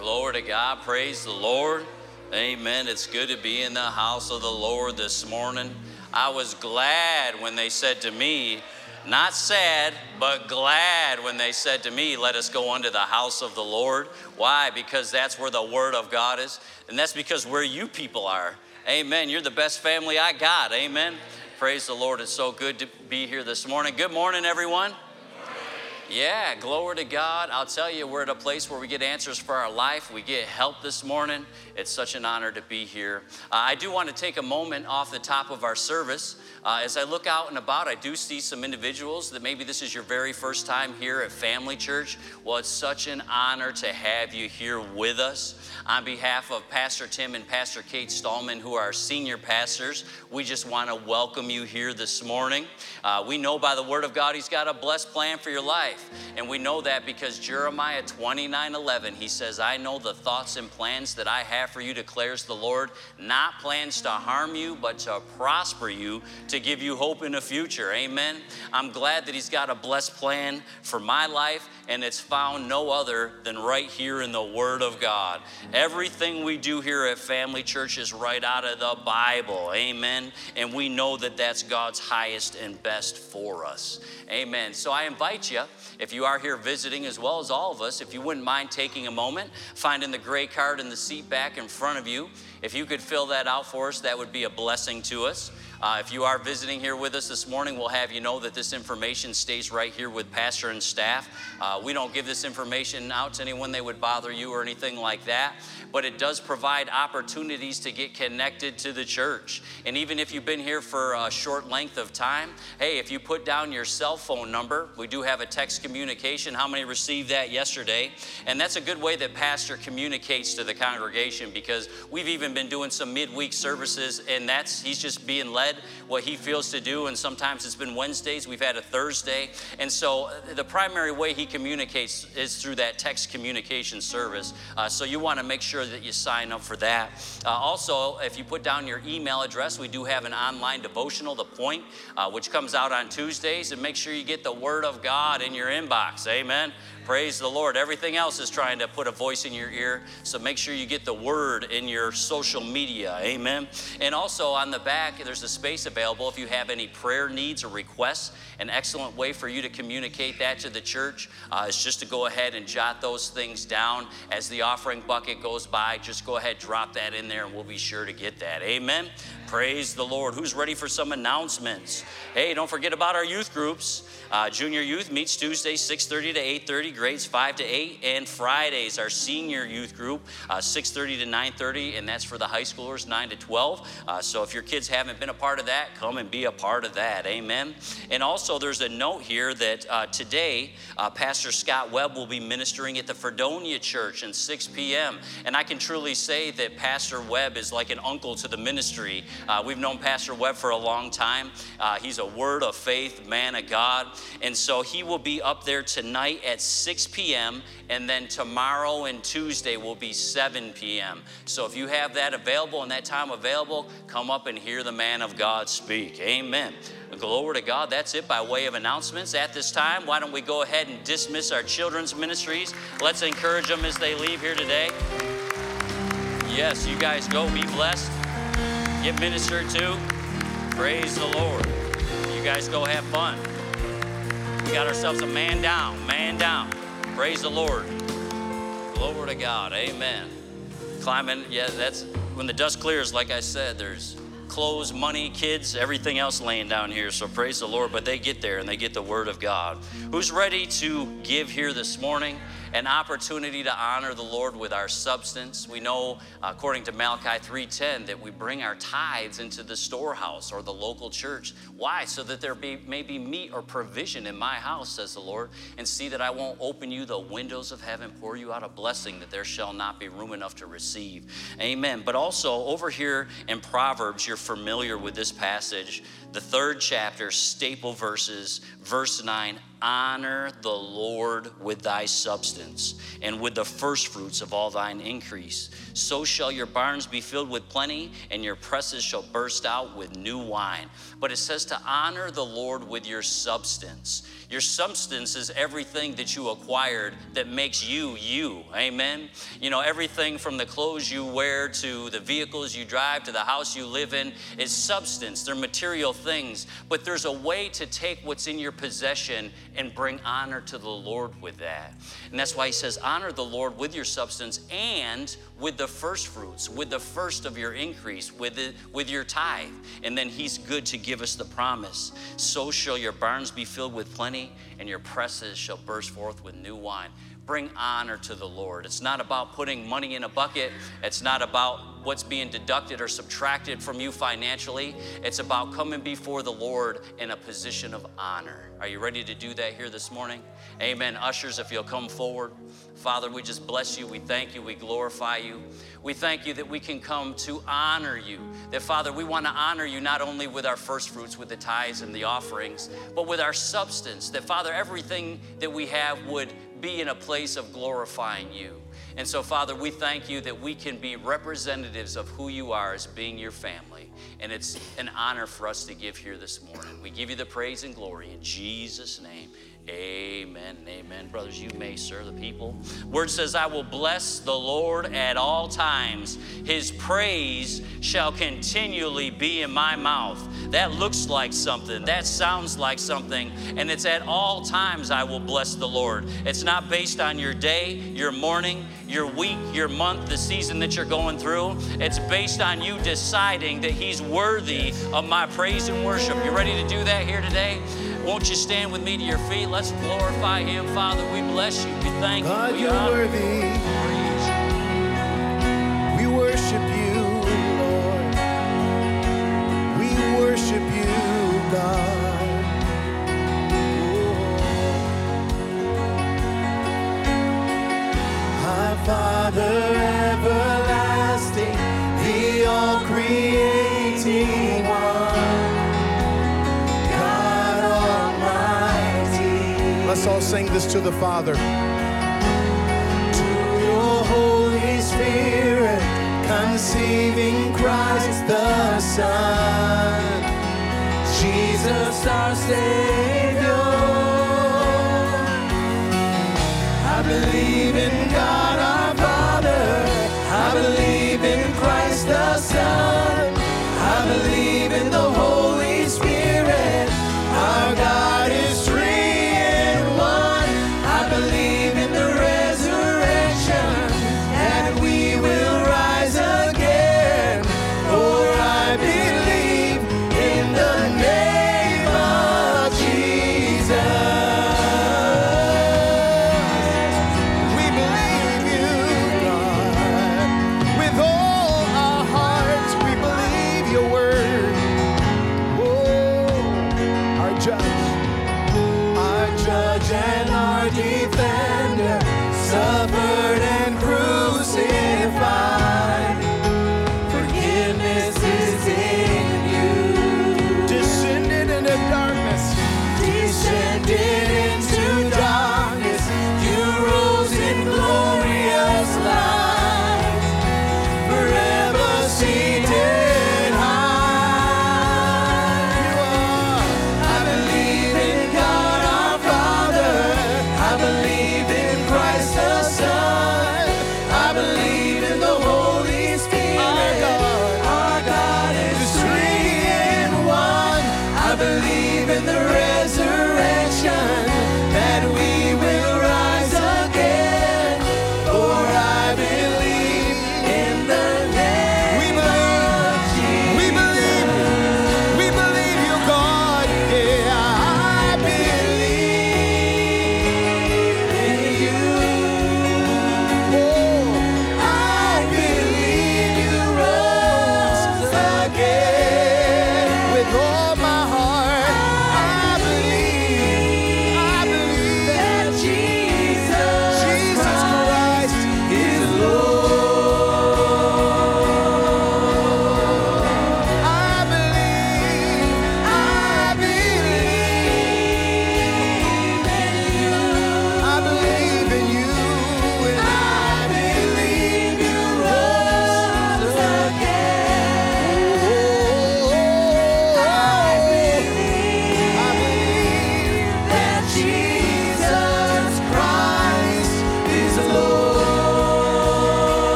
Glory to God. Praise the Lord. Amen. It's good to be in the house of the Lord this morning. I was glad when they said to me, not sad, but glad when they said to me, let us go unto the house of the Lord. Why? Because that's where the word of God is. And that's because where you people are. Amen. You're the best family I got. Amen. Praise the Lord. It's so good to be here this morning. Good morning, everyone. Yeah, glory to God. I'll tell you, we're at a place where we get answers for our life. We get help this morning. It's such an honor to be here. I do want to take a moment off the top of our service. As I look out and about, I do see some individuals that maybe this is your very first time here at Family Church. Well, it's such an honor to have you here with us. On behalf of Pastor Tim and Pastor Kate Stallman, who are our senior pastors, we just want to welcome you here this morning. We know by the word of God, he's got a blessed plan for your life. And we know that because Jeremiah 29:11, he says, I know the thoughts and plans that I have for you, declares the Lord, not plans to harm you, but to prosper you, to give you hope in the future. Amen. I'm glad that he's got a blessed plan for my life, and it's found no other than right here in the Word of God. Everything we do here at Family Church is right out of the Bible. Amen. And we know that that's God's highest and best for us. Amen. So I invite you, if you are here visiting as well as all of us, if you wouldn't mind taking a moment, finding the gray card in the seat back in front of you. If you could fill that out for us, that would be a blessing to us. If you are visiting here with us this morning, we'll have you know that this information stays right here with Pastor and staff. We don't give this information out to anyone that would bother you or anything like that, but it does provide opportunities to get connected to the church. And even if you've been here for a short length of time, hey, if you put down your cell phone number, we do have a text communication. How many received that yesterday? And that's a good way that Pastor communicates to the congregation, because we've even been doing some midweek services, and he's just being led what he feels to do, and sometimes it's been Wednesdays, we've had a Thursday, and so the primary way he communicates is through that text communication service, so you want to make sure that you sign up for that. Also, if you put down your email address, we do have an online devotional, The Point, which comes out on Tuesdays, and make sure you get the Word of God in your inbox. Amen. Praise the Lord. Everything else is trying to put a voice in your ear, so make sure you get the word in your social media. Amen. And also on the back, there's a space available if you have any prayer needs or requests. An excellent way for you to communicate that to the church is just to go ahead and jot those things down. As the offering bucket goes by, just go ahead, drop that in there, and we'll be sure to get that. Amen. Praise the Lord. Who's ready for some announcements? Hey, don't forget about our youth groups. Junior youth meets Tuesdays 6:30 to 8:30, grades 5 to 8, and Fridays our senior youth group 6:30 to 9:30, and that's for the high schoolers 9 to 12. So if your kids haven't been a part of that, come and be a part of that. Amen. And also there's a note here that today Pastor Scott Webb will be ministering at the Fredonia Church at 6 p.m. And I can truly say that Pastor Webb is like an uncle to the ministry. We've known Pastor Webb for a long time. He's a word of faith man of God. And so he will be up there tonight at 6 p.m. and then tomorrow and Tuesday will be 7 p.m. So if you have that available and that time available, come up and hear the man of God speak. Amen. Glory to God. That's it by way of announcements. At this time, why don't we go ahead and dismiss our children's ministries. Let's encourage them as they leave here today. Yes, you guys go. Be blessed. Get ministered to. Praise the Lord. You guys go have fun. We got ourselves a man down, man down. Praise the Lord. Glory to God. Amen. Climbing, yeah, that's when the dust clears, like I said, there's clothes, money, kids, everything else laying down here. So praise the Lord, but they get there and they get the word of God. Who's ready to give here this morning? An opportunity to honor the Lord with our substance. We know, according to Malachi 3:10, that we bring our tithes into the storehouse or the local church. Why? So that there may be meat or provision in my house, says the Lord, and see that I won't open you the windows of heaven, pour you out a blessing that there shall not be room enough to receive. Amen. But also over here in Proverbs, you're familiar with this passage The 3rd chapter, staple verses, verse 9, honor the Lord with thy substance and with the first fruits of all thine increase. So shall your barns be filled with plenty, and your presses shall burst out with new wine. But it says to honor the Lord with your substance. Your substance is everything that you acquired that makes you, you. Amen? You know, everything from the clothes you wear to the vehicles you drive to the house you live in is substance. They're material things. But there's a way to take what's in your possession and bring honor to the Lord with that. And that's why he says, honor the Lord with your substance and with the first fruits, with the first of your increase, with your tithe. And then he's good to give us the promise. So shall your barns be filled with plenty, and your presses shall burst forth with new wine. Bring honor to the Lord. It's not about putting money in a bucket. It's not about what's being deducted or subtracted from you financially. It's about coming before the Lord in a position of honor. Are you ready to do that here this morning? Amen. Ushers, if you'll come forward. Father, we just bless you. We thank you. We glorify you. We thank you that we can come to honor you. That, Father, we want to honor you not only with our first fruits, with the tithes and the offerings, but with our substance. That, Father, everything that we have would be in a place of glorifying you. And so, Father, we thank you that we can be representatives of who you are as being your family. And it's an honor for us to give here this morning. We give you the praise and glory in Jesus' name. Amen and amen. Brothers, you may serve the people. Word says, I will bless the Lord at all times. His praise shall continually be in my mouth. That looks like something. That sounds like something. And it's at all times I will bless the Lord. It's not based on your day, your morning, your week, your month, the season that you're going through. It's based on you deciding that he's worthy of my praise and worship. You ready to do that here today? Won't you stand with me to your feet? Let's glorify him. Father, we bless you. We thank you. God, We you're honor worthy. you. We worship you, Lord. We worship you, God. Our Father everlasting, the all-creating one, God Almighty. Let's all sing this to the Father. To your Holy Spirit, conceiving Christ the Son, Jesus our Savior. I believe in God our Father, I believe in Christ the Son, I believe in the Holy Spirit, our God is three in one. I believe in the resurrection, and we will rise again. For I believe in the name of Jesus. We believe you, God. With all our hearts, we believe your word. Oh, our judge and our defender, suffered and crucified. Forgiveness is in you. Descended into darkness. Descended into darkness. You rose in glorious light. Forever seated high. You are. I believe in God our Father. I believe in Christ the Son.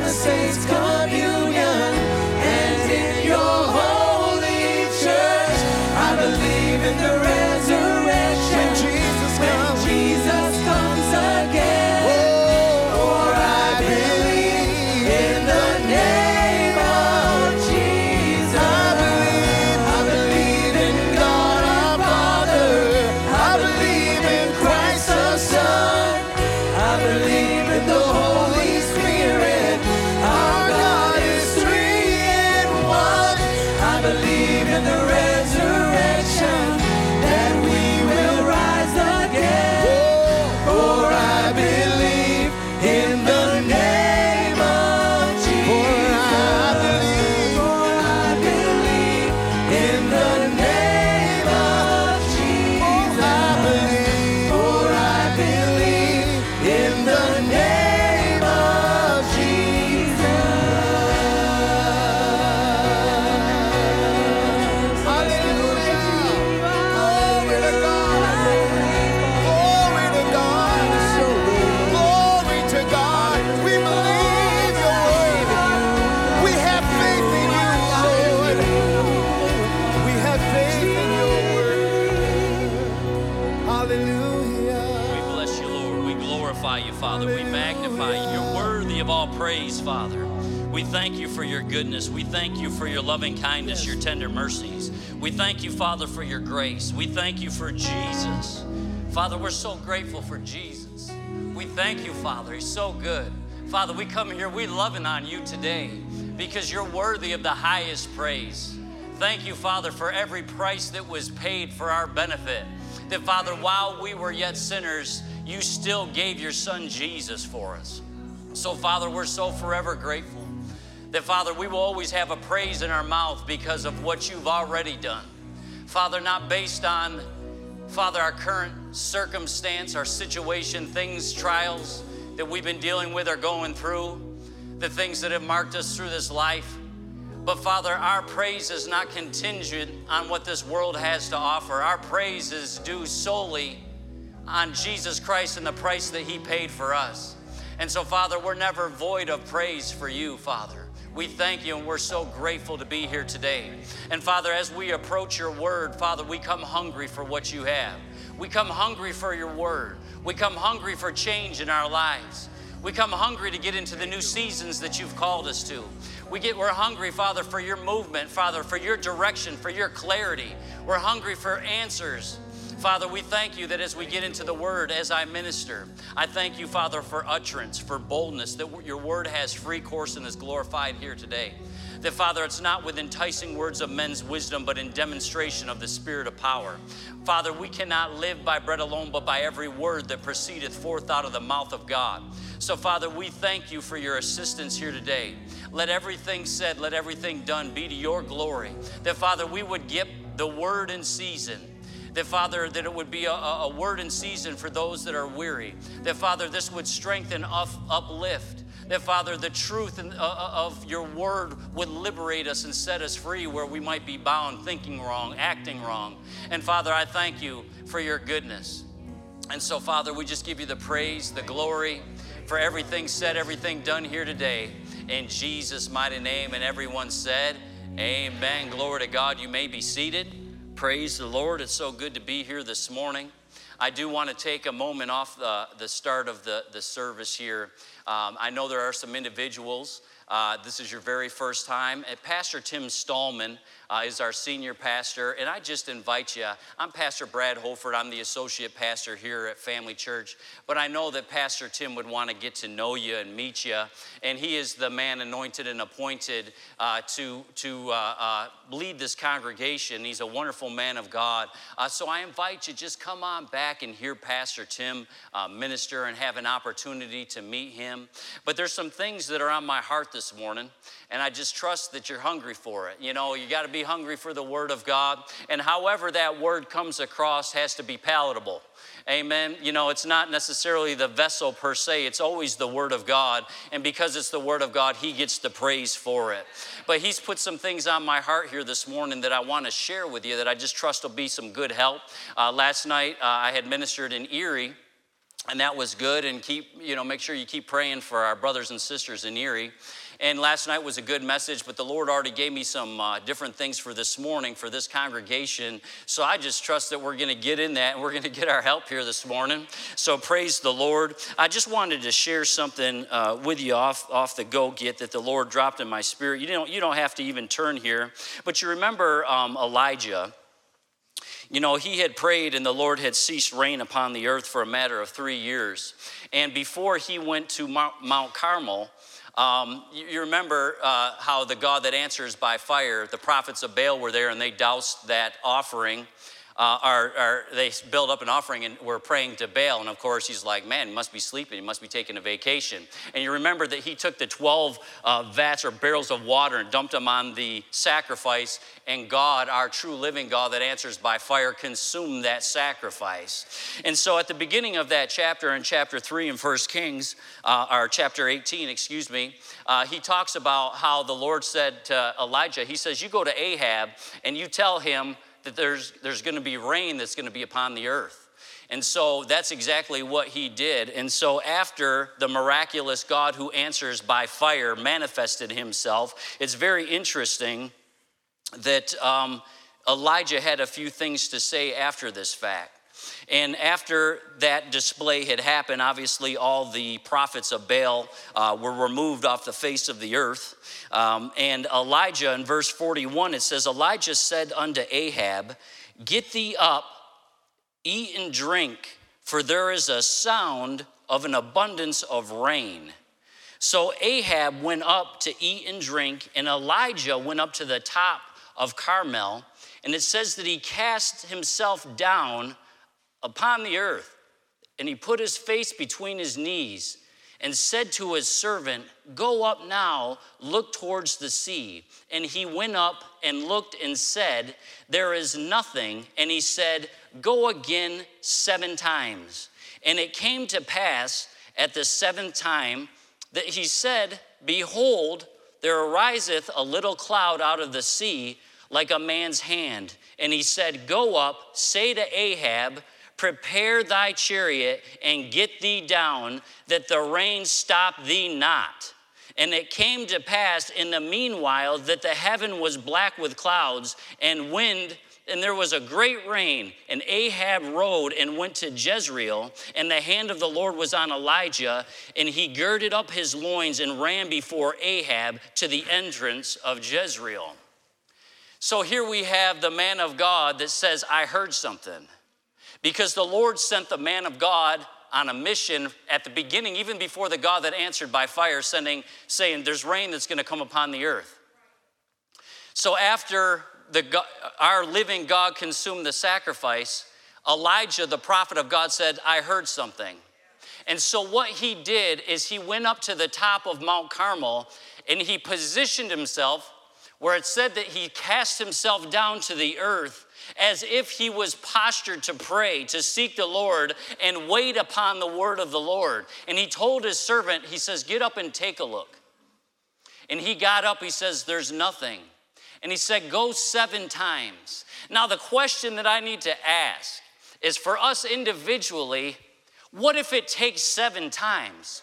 the saints' communion, and in your holy church. I believe in the resurrection when Jesus comes again. For I believe in the name of Jesus. I believe in God our Father. I believe in Christ the Son. I believe in the Holy Spirit. Our God is three in one. I believe in the resurrection, that we will rise again. For I believe in the name of Jesus. For I believe in the name of Jesus. For I believe in the name of Jesus. Hallelujah. Glory to God. Glory to God. Glory to God. We believe your word. We have faith in you, Lord. We have faith in your word. Hallelujah. We bless you, Lord. We glorify you, Father. We magnify you. You're worthy of all praise, Father. We thank you for your goodness. We thank you for your loving kindness, your tender mercies. We thank you, Father, for your grace. We thank you for Jesus. Father, we're so grateful for Jesus. We thank you, Father. He's so good. Father, we come here, we loving on you today because you're worthy of the highest praise. Thank you, Father, for every price that was paid for our benefit. That, Father, while we were yet sinners, you still gave your son Jesus for us. So, Father, we're so forever grateful that, Father, we will always have a praise in our mouth because of what you've already done. Father, not based on, Father, our current circumstance, our situation, things, trials that we've been dealing with or going through, the things that have marked us through this life. But, Father, our praise is not contingent on what this world has to offer. Our praise is due solely on Jesus Christ and the price that he paid for us. And so, Father, we're never void of praise for you, Father. We thank you, and we're so grateful to be here today. And, Father, as we approach your word, Father, we come hungry for what you have. We come hungry for your word. We come hungry for change in our lives. We come hungry to get into the new seasons that you've called us to. We're hungry, Father, for your movement, Father, for your direction, for your clarity. We're hungry for answers. Father, we thank you that as we get into the word, as I minister, I thank you, Father, for utterance, for boldness, that your word has free course and is glorified here today. That, Father, it's not with enticing words of men's wisdom, but in demonstration of the spirit of power. Father, we cannot live by bread alone, but by every word that proceedeth forth out of the mouth of God. So, Father, we thank you for your assistance here today. Let everything said, let everything done be to your glory. That, Father, we would get the word in season. That, Father, that it would be a word in season for those that are weary. That, Father, this would strengthen, uplift. That, Father, the truth of your word would liberate us and set us free where we might be bound, thinking wrong, acting wrong. And, Father, I thank you for your goodness. And so, Father, we just give you the praise, the glory for everything said, everything done here today. In Jesus' mighty name. And everyone said, amen. Glory to God. You may be seated. Praise the Lord. It's so good to be here this morning. I do want to take a moment off the start of the service here. I know there are some individuals. This is your very first time. Pastor Tim Stallman is our senior pastor, and I just invite you. I'm Pastor Brad Holford. I'm the associate pastor here at Family Church, but I know that Pastor Tim would want to get to know you and meet you, and he is the man anointed and appointed to lead this congregation. He's a wonderful man of God. So I invite you, just come on back and hear Pastor Tim minister and have an opportunity to meet him. But there's some things that are on my heart this morning, and I just trust that you're hungry for it. You know, you got to be hungry for the Word of God, and however that Word comes across has to be palatable. Amen. You know, it's not necessarily the vessel per se. It's always the Word of God. And because it's the Word of God, he gets the praise for it. But he's put some things on my heart here this morning that I want to share with you that I just trust will be some good help. Last night, I had ministered in Erie. and that was good. And make sure you keep praying for our brothers and sisters in Erie. And last night was a good message, but the Lord already gave me some different things for this morning for this congregation. So I just trust that we're going to get in that and we're going to get our help here this morning. So praise the Lord. I just wanted to share something with you off the go-get that the Lord dropped in my spirit. You don't have to even turn here, but you remember Elijah. He had prayed and the Lord had ceased rain upon the earth for a matter of 3 years. And before he went to Mount Carmel, you remember how the God that answers by fire, the prophets of Baal were there and they doused that offering. They built up an offering and were praying to Baal. And of course, he's like, man, he must be sleeping. He must be taking a vacation. And you remember that he took the 12 vats or barrels of water and dumped them on the sacrifice. And God, our true living God that answers by fire, consumed that sacrifice. And so at the beginning of that chapter, in chapter 3 in 1 Kings, or chapter 18, he talks about how the Lord said to Elijah, he says, you go to Ahab and you tell him that there's going to be rain that's going to be upon the earth. And so that's exactly what he did. And so after the miraculous God who answers by fire manifested himself, it's very interesting that Elijah had a few things to say after this fact. And after that display had happened, obviously all the prophets of Baal were removed off the face of the earth. And Elijah, in verse 41, it says, Elijah said unto Ahab, get thee up, eat and drink, for there is a sound of an abundance of rain. So Ahab went up to eat and drink, and Elijah went up to the top of Carmel. And it says that he cast himself down upon the earth, and he put his face between his knees and said to his servant, go up now, look towards the sea. And he went up and looked and said, there is nothing. And he said, go again 7 times. And it came to pass at the 7th time that he said, behold, there ariseth a little cloud out of the sea like a man's hand. And he said, go up, say to Ahab, prepare thy chariot and get thee down, that the rain stop thee not. And it came to pass in the meanwhile that the heaven was black with clouds and wind, and there was a great rain. And Ahab rode and went to Jezreel, and the hand of the Lord was on Elijah, and he girded up his loins and ran before Ahab to the entrance of Jezreel. So here we have the man of God that says, I heard something. Because the Lord sent the man of God on a mission at the beginning, even before the God that answered by fire, saying, there's rain that's going to come upon the earth. So after our living God consumed the sacrifice, Elijah, the prophet of God, said, I heard something. And so what he did is he went up to the top of Mount Carmel and he positioned himself where it said that he cast himself down to the earth as if he was postured to pray, to seek the Lord and wait upon the word of the Lord. And he told his servant, he says, get up and take a look. And he got up, he says, there's nothing. And he said, go 7 times. Now the question that I need to ask is for us individually, what if it takes 7 times?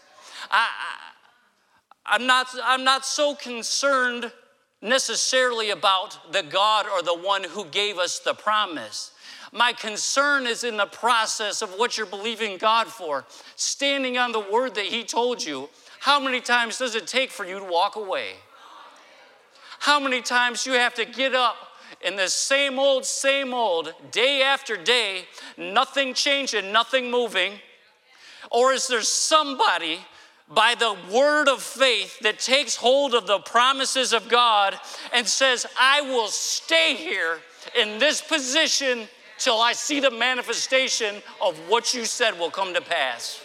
I'm not so concerned necessarily about the God or the one who gave us the promise. My concern is in the process of what you're believing God for, standing on the word that he told you. How many times does it take for you to walk away? How many times you have to get up in the same old, day after day, nothing changing, nothing moving? Or is there somebody by the word of faith that takes hold of the promises of God and says, I will stay here in this position till I see the manifestation of what you said will come to pass?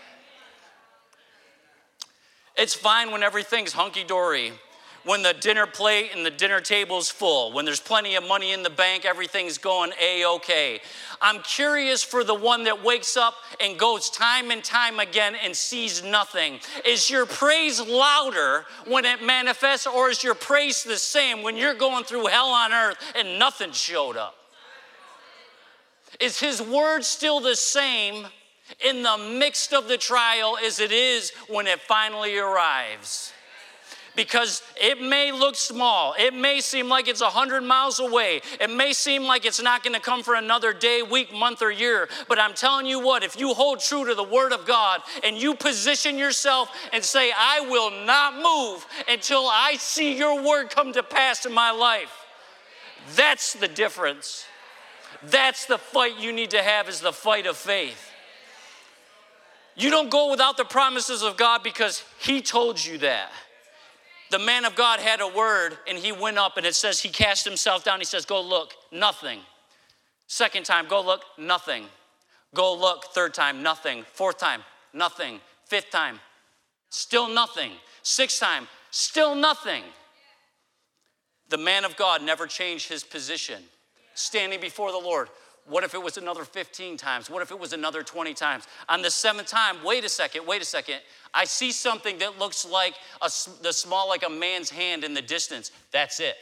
It's fine when everything's hunky-dory, when the dinner plate and the dinner table's full, when there's plenty of money in the bank, everything's going A-okay. I'm curious for the one that wakes up and goes time and time again and sees nothing. Is your praise louder when it manifests, or is your praise the same when you're going through hell on earth and nothing showed up? Is his word still the same in the midst of the trial as it is when it finally arrives. Because it may look small. It may seem like it's 100 miles away. It may seem like it's not going to come for another day, week, month, or year. But I'm telling you what, if you hold true to the Word of God and you position yourself and say, I will not move until I see your word come to pass in my life, that's the difference. That's the fight you need to have, is the fight of faith. You don't go without the promises of God because He told you that. The man of God had a word, and he went up, and it says he cast himself down. He says, go look, nothing. Second time, go look, nothing. Go look, third time, nothing. Fourth time, nothing. Fifth time, still nothing. Sixth time, still nothing. The man of God never changed his position, standing before the Lord. What if it was another 15 times? What if it was another 20 times? On the seventh time, wait a second. I see something that looks like the small, like a man's hand in the distance. That's it.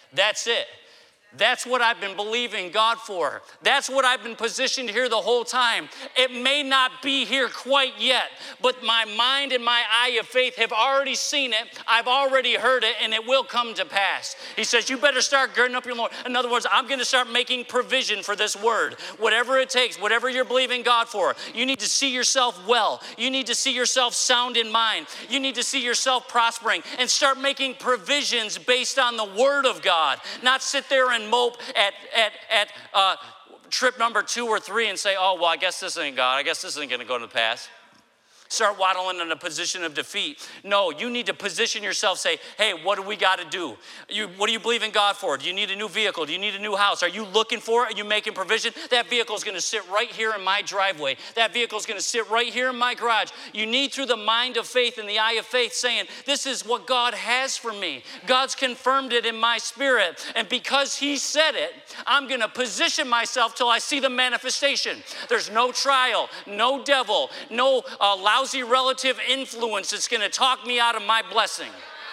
That's what I've been believing God for. That's what I've been positioned here the whole time. It may not be here quite yet, but my mind and my eye of faith have already seen it. I've already heard it, and it will come to pass. He says, you better start girding up your Lord. In other words, I'm going to start making provision for this word. Whatever it takes, whatever you're believing God for, you need to see yourself well. You need to see yourself sound in mind. You need to see yourself prospering and start making provisions based on the word of God. Not sit there and mope at trip number 2 or 3 and say, oh, well, I guess this ain't God. I guess this isn't going to go to pass. Start waddling in a position of defeat. No, you need to position yourself, say, hey, what do we got to do? What do you believe in God for? Do you need a new vehicle? Do you need a new house? Are you looking for it? Are you making provision? That vehicle is going to sit right here in my driveway. That vehicle is going to sit right here in my garage. You need, through the mind of faith and the eye of faith, saying, this is what God has for me. God's confirmed it in my spirit. And because He said it, I'm going to position myself till I see the manifestation. There's no trial, no devil, no lousy relative influence that's going to talk me out of my blessing.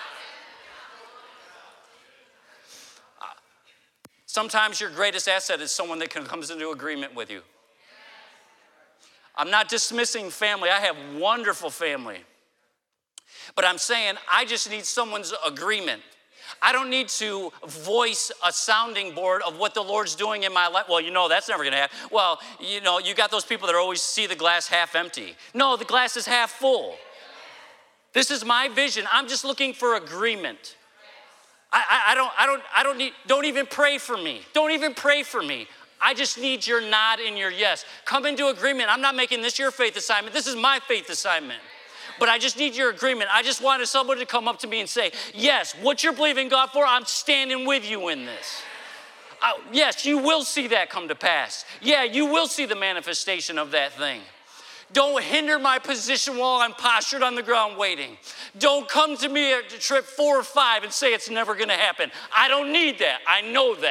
Sometimes your greatest asset is someone that comes into agreement with you. I'm not dismissing family. I have wonderful family. But I'm saying I just need someone's agreement. I don't need to voice a sounding board of what the Lord's doing in my life. Well, that's never going to happen. Well, you got those people that always see the glass half empty. No, the glass is half full. This is my vision. I'm just looking for agreement. Don't even pray for me. Don't even pray for me. I just need your nod and your yes. Come into agreement. I'm not making this your faith assignment. This is my faith assignment. But I just need your agreement. I just wanted someone to come up to me and say, yes, what you're believing God for, I'm standing with you in this. Yes, you will see that come to pass. Yeah, you will see the manifestation of that thing. Don't hinder my position while I'm postured on the ground waiting. Don't come to me at trip 4 or 5 and say it's never going to happen. I don't need that. I know that.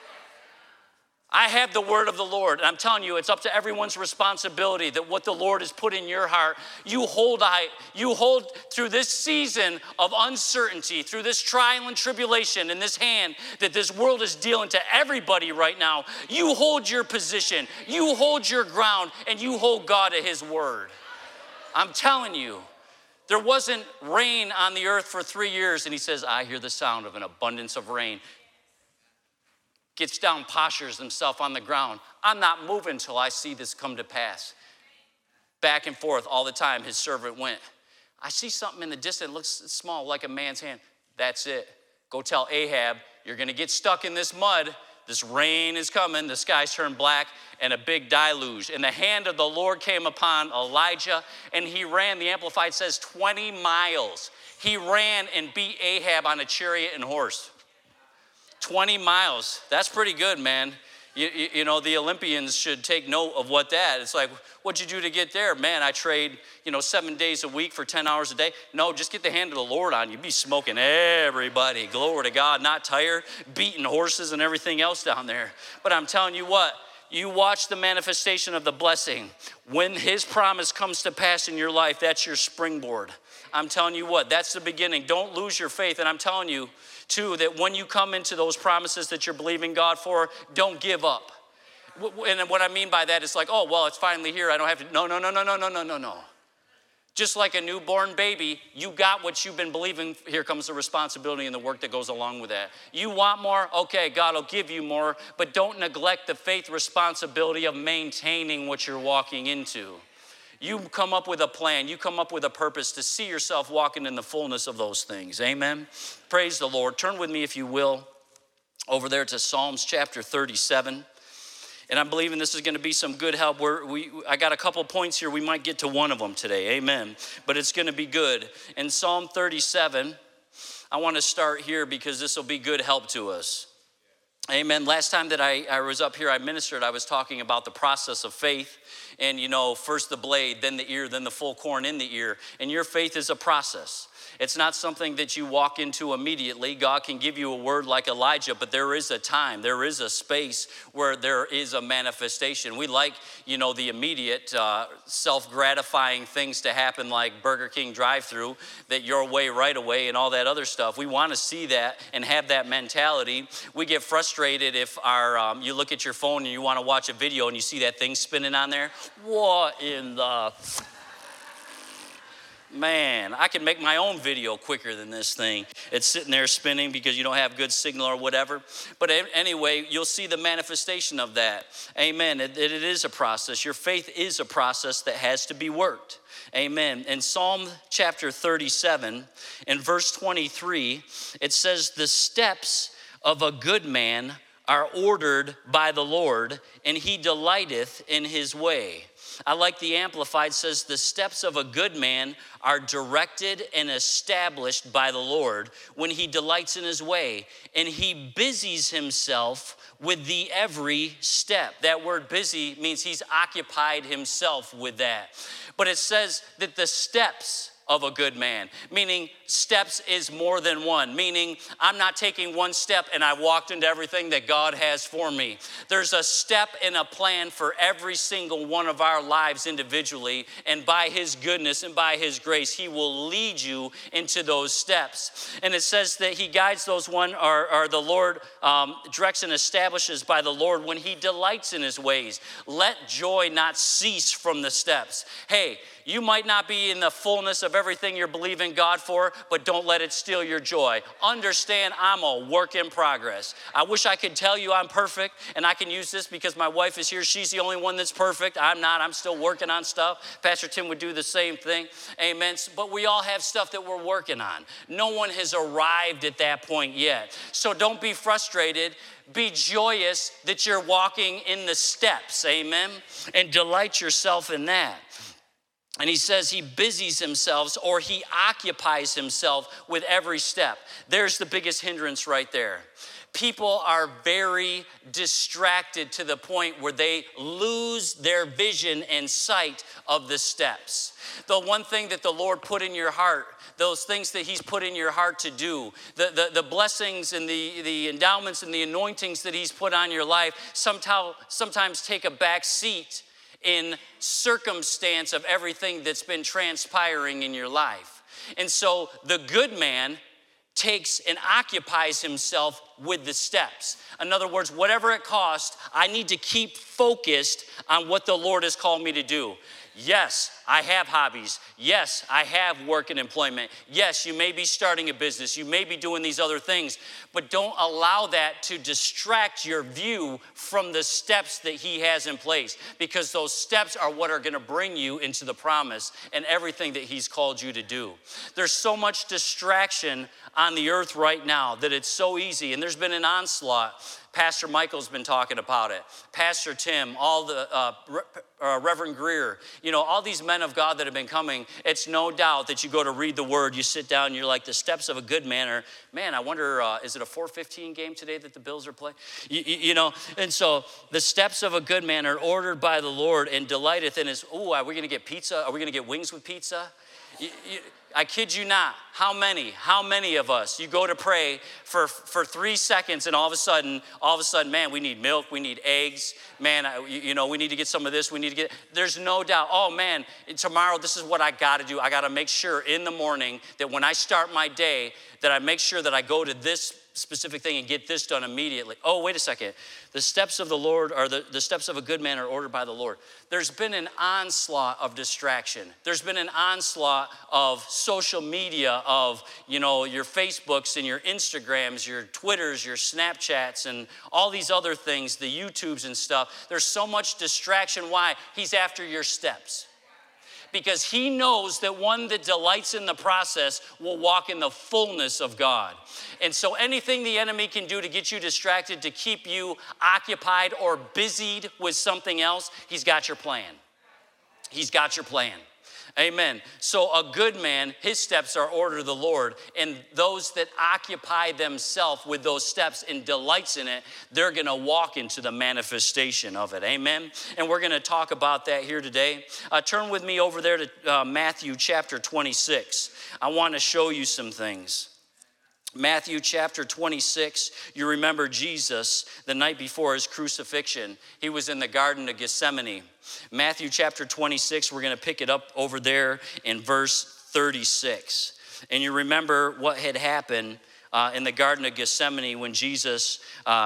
I have the word of the Lord, and I'm telling you, it's up to everyone's responsibility that what the Lord has put in your heart, you hold through this season of uncertainty, through this trial and tribulation, in this hand that this world is dealing to everybody right now. You hold your position, you hold your ground, and you hold God at His word. I'm telling you, there wasn't rain on the earth for 3 years, and He says, I hear the sound of an abundance of rain. Gets down, postures himself on the ground. I'm not moving till I see this come to pass. Back and forth all the time, his servant went. I see something in the distance, it looks small, like a man's hand. That's it. Go tell Ahab, you're going to get stuck in this mud. This rain is coming. The skies turn black and a big deluge. And the hand of the Lord came upon Elijah, and he ran. The Amplified says 20 miles. He ran and beat Ahab on a chariot and horse. 20 miles. That's pretty good, man. You know, the Olympians should take note of what that. It's like, what'd you do to get there? Man, I trade, 7 days a week for 10 hours a day. No, just get the hand of the Lord on you. You'd be smoking everybody. Glory to God, not tired, beating horses and everything else down there. But I'm telling you what, you watch the manifestation of the blessing. When His promise comes to pass in your life, that's your springboard. I'm telling you what, that's the beginning. Don't lose your faith. And I'm telling you, too, that when you come into those promises that you're believing God for, don't give up. And what I mean by that is like, oh, well, it's finally here. I don't have to. No. Just like a newborn baby, you got what you've been believing. Here comes the responsibility and the work that goes along with that. You want more? Okay, God will give you more, but don't neglect the faith responsibility of maintaining what you're walking into. You come up with a plan. You come up with a purpose to see yourself walking in the fullness of those things. Amen? Praise the Lord. Turn with me, if you will, over there to Psalms chapter 37. And I'm believing this is going to be some good help. I got a couple points here. We might get to one of them today. Amen. But it's going to be good. In Psalm 37, I want to start here because this will be good help to us. Amen. Last time that I was up here, I ministered, I was talking about the process of faith. And, you know, first the blade, then the ear, then the full corn in the ear. And your faith is a process. It's not something that you walk into immediately. God can give you a word like Elijah, but there is a time, there is a space where there is a manifestation. We like, you know, the immediate self-gratifying things to happen like Burger King drive-thru, that your way right away and all that other stuff. We want to see that and have that mentality. We get frustrated if you look at your phone and you want to watch a video and you see that thing spinning on there. What in the... Man, I can make my own video quicker than this thing. It's sitting there spinning because you don't have good signal or whatever. But anyway, you'll see the manifestation of that. Amen. It is a process. Your faith is a process that has to be worked. Amen. In Psalm chapter 37, in verse 23, it says, the steps of a good man are ordered by the Lord, and he delighteth in his way. I like the Amplified, says the steps of a good man are directed and established by the Lord when he delights in his way, and he busies himself with the every step. That word busy means he's occupied himself with that. But it says that the steps of a good man, meaning steps is more than one, meaning I'm not taking one step and I walked into everything that God has for me. There's a step and a plan for every single one of our lives individually, and by his goodness and by his grace, he will lead you into those steps. And it says that he guides those one, or the Lord directs and establishes by the Lord when he delights in his ways. Let joy not cease from the steps. Hey, you might not be in the fullness of everything you're believing God for, but don't let it steal your joy. Understand, I'm a work in progress. I wish I could tell you I'm perfect, and I can use this because my wife is here. She's the only one that's perfect. I'm not. I'm still working on stuff. Pastor Tim would do the same thing. Amen. But we all have stuff that we're working on. No one has arrived at that point yet. So don't be frustrated. Be joyous that you're walking in the steps. Amen. And delight yourself in that. And he says he busies himself, or he occupies himself with every step. There's the biggest hindrance right there. People are very distracted to the point where they lose their vision and sight of the steps. The one thing that the Lord put in your heart, those things that he's put in your heart to do, the blessings and the endowments and the anointings that he's put on your life sometimes take a back seat in circumstance of everything that's been transpiring in your life. And so the good man takes and occupies himself with the steps. In other words, whatever it costs, I need to keep focused on what the Lord has called me to do. Yes, I have hobbies. Yes, I have work and employment. Yes, you may be starting a business. You may be doing these other things, but don't allow that to distract your view from the steps that he has in place, because those steps are what are going to bring you into the promise and everything that he's called you to do. There's so much distraction on the earth right now that it's so easy, and there's been an onslaught. Pastor Michael's been talking about it. Pastor Tim, all the Reverend Greer, you know, all these men of God that have been coming. It's no doubt that you go to read the word, you sit down, you're like, the steps of a good man are, man, I wonder, is it a 4:15 game today that the Bills are playing? You know, and so the steps of a good man are ordered by the Lord and delighteth in his, are we going to get pizza? Are we going to get wings with pizza? I kid you not. How many of us, you go to pray for 3 seconds and all of a sudden, man, we need milk, we need eggs, man, we need to get some of this, there's no doubt, oh man, tomorrow this is what I gotta do. I gotta make sure in the morning that when I start my day, that I make sure that I go to this specific thing and get this done immediately. Oh, wait a second. The steps of the Lord, or the steps of a good man are ordered by the Lord. There's been an onslaught of distraction. There's been an onslaught of social media, of, your Facebooks and your Instagrams, your Twitters, your Snapchats, and all these other things, the YouTubes and stuff. There's so much distraction. Why? He's after your steps. Because he knows that one that delights in the process will walk in the fullness of God. And so anything the enemy can do to get you distracted, to keep you occupied or busied with something else, he's got your plan. He's got your plan. Amen. So a good man, his steps are ordered of the Lord, and those that occupy themselves with those steps and delights in it, they're going to walk into the manifestation of it. Amen. And we're going to talk about that here today. Turn with me over there to Matthew chapter 26. I want to show you some things. Matthew chapter 26, you remember Jesus the night before his crucifixion. He was in the Garden of Gethsemane. Matthew chapter 26, we're going to pick it up over there in verse 36. And you remember what had happened in the Garden of Gethsemane when Jesus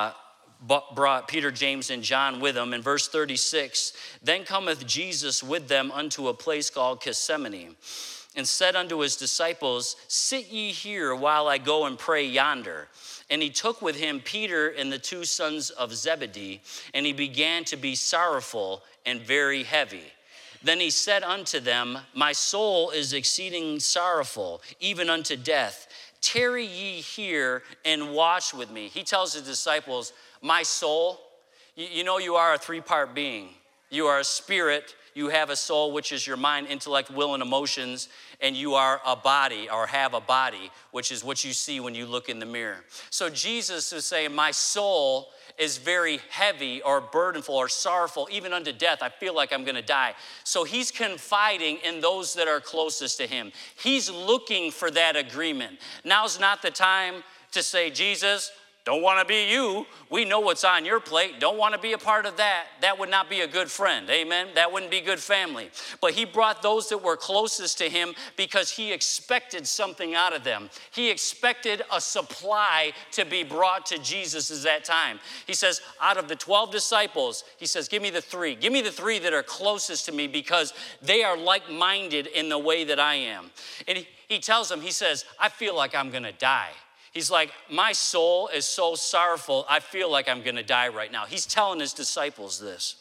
brought Peter, James, and John with him. In verse 36, then cometh Jesus with them unto a place called Gethsemane, and said unto his disciples, sit ye here while I go and pray yonder. And he took with him Peter and the 2 sons of Zebedee, and he began to be sorrowful and very heavy. Then he said unto them, my soul is exceeding sorrowful, even unto death. Tarry ye here and watch with me. He tells his disciples, my soul, you are a 3-part being. You are a spirit, you have a soul, which is your mind, intellect, will, and emotions, and you are a body, or have a body, which is what you see when you look in the mirror. So Jesus is saying, my soul is very heavy or burdenful or sorrowful, even unto death. I feel like I'm going to die. So he's confiding in those that are closest to him. He's looking for that agreement. Now's not the time to say, Jesus, don't want to be you. We know what's on your plate. Don't want to be a part of that. That would not be a good friend. Amen. That wouldn't be good family. But he brought those that were closest to him because he expected something out of them. He expected a supply to be brought to Jesus at that time. He says, out of the 12 disciples, he says, give me the 3. Give me the 3 that are closest to me because they are like-minded in the way that I am. And he tells them, he says, I feel like I'm going to die. He's like, my soul is so sorrowful, I feel like I'm going to die right now. He's telling his disciples this.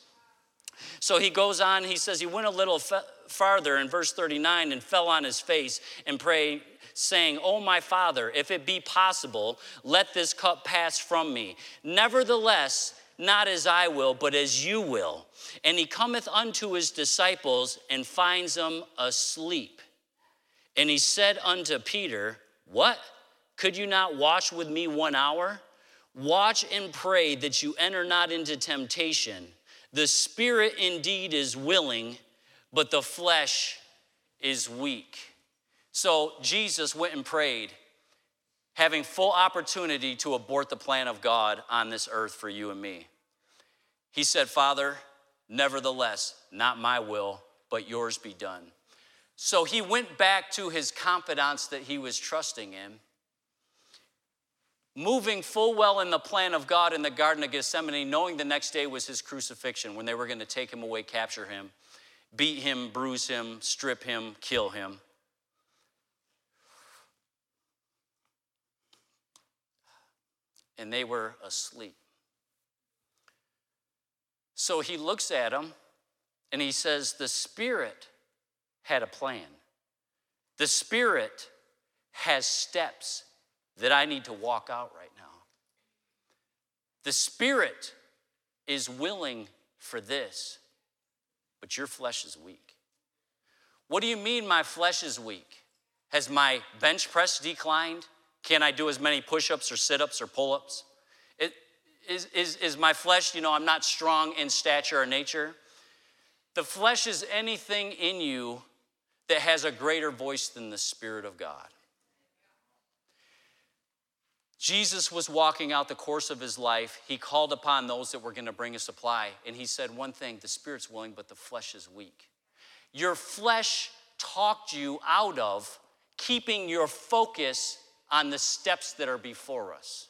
So he goes on, he says he went a little farther in verse 39 and fell on his face and prayed, saying, O my Father, if it be possible, let this cup pass from me. Nevertheless, not as I will, but as you will. And he cometh unto his disciples and finds them asleep. And he said unto Peter, what? Could you not watch with me 1 hour? Watch and pray that you enter not into temptation. The spirit indeed is willing, but the flesh is weak. So Jesus went and prayed, having full opportunity to abort the plan of God on this earth for you and me. He said, Father, nevertheless, not my will, but yours be done. So he went back to his confidants that he was trusting in, moving full well in the plan of God in the Garden of Gethsemane, knowing the next day was his crucifixion, when they were going to take him away, capture him, beat him, bruise him, strip him, kill him. And they were asleep. So he looks at them and he says, the Spirit had a plan. The Spirit has steps that I need to walk out right now. The Spirit is willing for this, but your flesh is weak. What do you mean my flesh is weak? Has my bench press declined? Can I do as many push-ups or sit-ups or pull-ups? Is my flesh, I'm not strong in stature or nature? The flesh is anything in you that has a greater voice than the Spirit of God. Jesus was walking out the course of his life. He called upon those that were going to bring a supply. And he said one thing, the spirit's willing, but the flesh is weak. Your flesh talked you out of keeping your focus on the steps that are before us.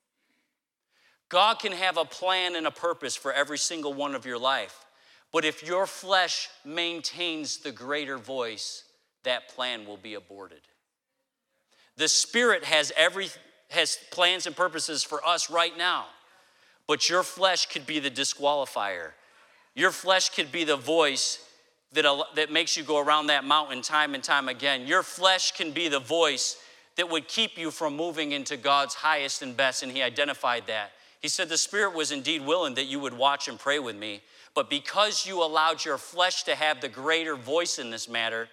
God can have a plan and a purpose for every single one of your life. But if your flesh maintains the greater voice, that plan will be aborted. The Spirit has plans and purposes for us right now. But your flesh could be the disqualifier. Your flesh could be the voice that makes you go around that mountain time and time again. Your flesh can be the voice that would keep you from moving into God's highest and best, and he identified that. He said, the Spirit was indeed willing that you would watch and pray with me, but because you allowed your flesh to have the greater voice in this matter,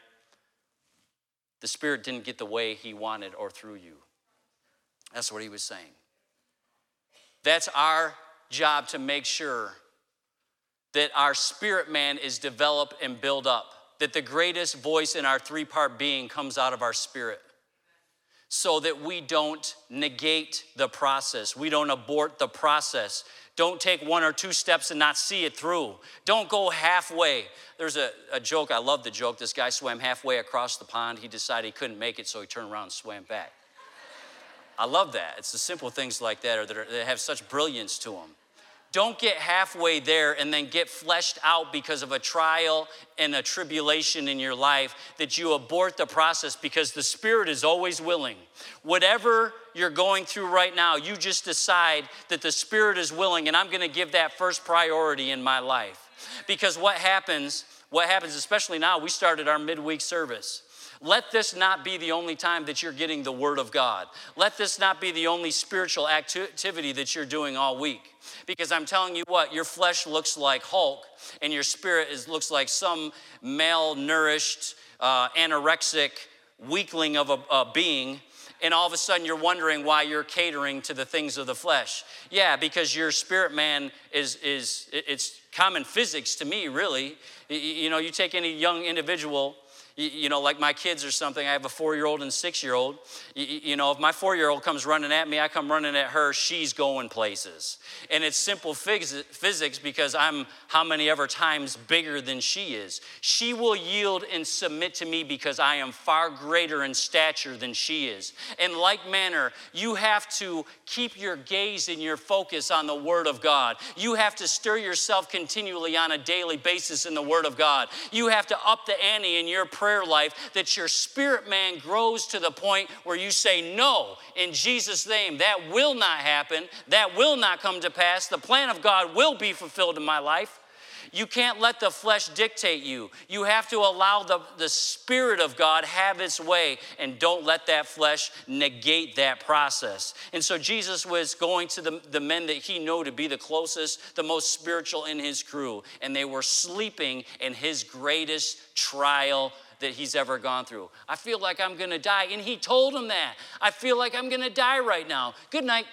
the Spirit didn't get the way he wanted or through you. That's what he was saying. That's our job, to make sure that our spirit man is developed and built up, that the greatest voice in our three-part being comes out of our spirit, so that we don't negate the process. We don't abort the process. Don't take one or two steps and not see it through. Don't go halfway. There's a joke, I love the joke. This guy swam halfway across the pond. He decided he couldn't make it, so he turned around and swam back. I love that. It's the simple things like that that have such brilliance to them. Don't get halfway there and then get fleshed out because of a trial and a tribulation in your life, that you abort the process, because the Spirit is always willing. Whatever you're going through right now, you just decide that the Spirit is willing, and I'm going to give that first priority in my life. Because what happens, especially now, we started our midweek service. Let this not be the only time that you're getting the Word of God. Let this not be the only spiritual activity that you're doing all week. Because I'm telling you what, your flesh looks like Hulk, and your spirit looks like some malnourished, anorexic weakling of a being, and all of a sudden you're wondering why you're catering to the things of the flesh. Yeah, because your spirit man it's common physics to me, really. You know, you take any young individual, you know, like my kids or something. I have a 4-year-old and 6-year-old. You know, if my 4-year-old comes running at me, I come running at her, she's going places. And it's simple physics, because I'm how many ever times bigger than she is. She will yield and submit to me because I am far greater in stature than she is. In like manner, you have to keep your gaze and your focus on the Word of God. You have to stir yourself continually on a daily basis in the Word of God. You have to up the ante in your prayer life, that your spirit man grows to the point where you say, no, in Jesus' name, that will not happen. That will not come to pass. The plan of God will be fulfilled in my life. You can't let the flesh dictate you. You have to allow the Spirit of God have its way, and don't let that flesh negate that process. And so Jesus was going to the men that he knew to be the closest, the most spiritual in his crew, and they were sleeping in his greatest trial that he's ever gone through. I feel like I'm going to die. And he told them that. I feel like I'm going to die right now. Good night.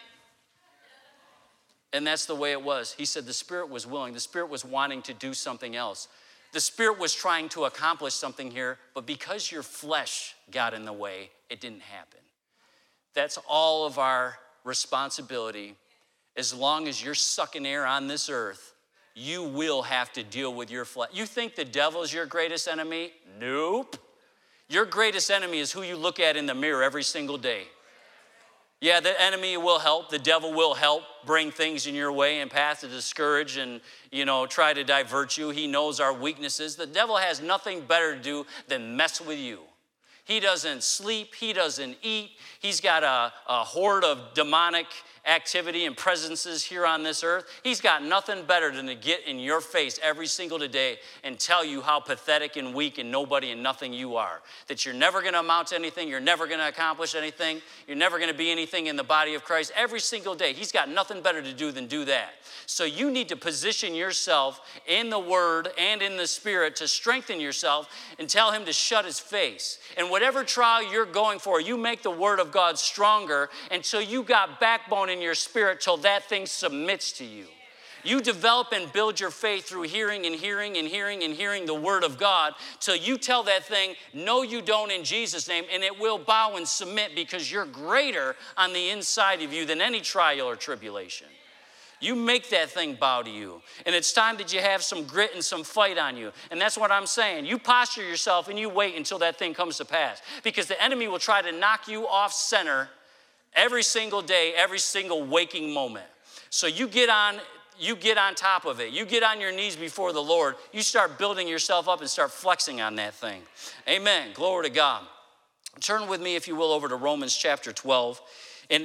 And that's the way it was. He said the Spirit was willing. The Spirit was wanting to do something else. The Spirit was trying to accomplish something here, but because your flesh got in the way, it didn't happen. That's all of our responsibility. As long as you're sucking air on this earth, you will have to deal with your flesh. You think the devil is your greatest enemy? Nope. Your greatest enemy is who you look at in the mirror every single day. Yeah, the enemy will help. The devil will help bring things in your way and path to discourage and, try to divert you. He knows our weaknesses. The devil has nothing better to do than mess with you. He doesn't sleep. He doesn't eat. He's got a horde of demonic activity and presences here on this earth. He's got nothing better than to get in your face every single day and tell you how pathetic and weak and nobody and nothing you are. That you're never going to amount to anything. You're never going to accomplish anything. You're never going to be anything in the body of Christ. Every single day, he's got nothing better to do than do that. So you need to position yourself in the Word and in the Spirit to strengthen yourself and tell him to shut his face. And whatever trial you're going for, you make the Word of God stronger until you got backbone in your spirit till that thing submits to you. You develop and build your faith through hearing and hearing and hearing and hearing the word of God till you tell that thing, no, you don't, in Jesus' name, and it will bow and submit because you're greater on the inside of you than any trial or tribulation. You make that thing bow to you. And it's time that you have some grit and some fight on you. And that's what I'm saying. You posture yourself and you wait until that thing comes to pass. Because the enemy will try to knock you off center every single day, every single waking moment. So you get on top of it. You get on your knees before the Lord. You start building yourself up and start flexing on that thing. Amen. Glory to God. Turn with me, if you will, over to Romans chapter 12. And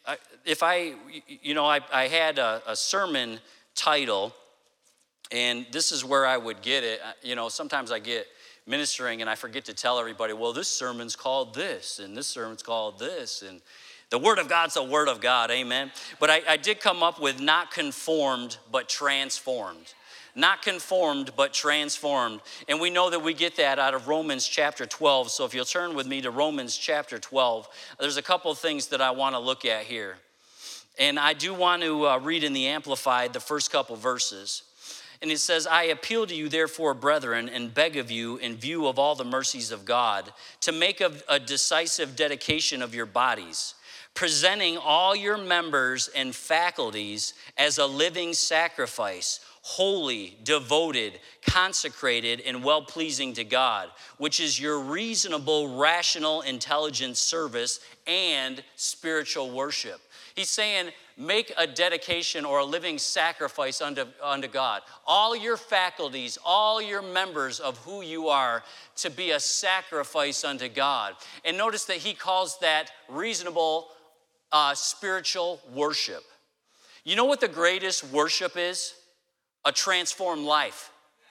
I had a sermon title, and this is where I would get it. Sometimes I get ministering and I forget to tell everybody, well, this sermon's called this, and this sermon's called this, and the Word of God's the Word of God, amen? But I did come up with not conformed, but transformed. Not conformed, but transformed. And we know that we get that out of Romans chapter 12. So if you'll turn with me to Romans chapter 12, there's a couple of things that I want to look at here. And I do want to read in the Amplified the first couple verses. And it says, I appeal to you, therefore, brethren, and beg of you, in view of all the mercies of God, to make a decisive dedication of your bodies, presenting all your members and faculties as a living sacrifice, holy, devoted, consecrated, and well-pleasing to God, which is your reasonable, rational, intelligent service and spiritual worship. He's saying, make a dedication or a living sacrifice unto God. All your faculties, all your members of who you are to be a sacrifice unto God. And notice that he calls that reasonable spiritual worship. You know what the greatest worship is? A transformed life.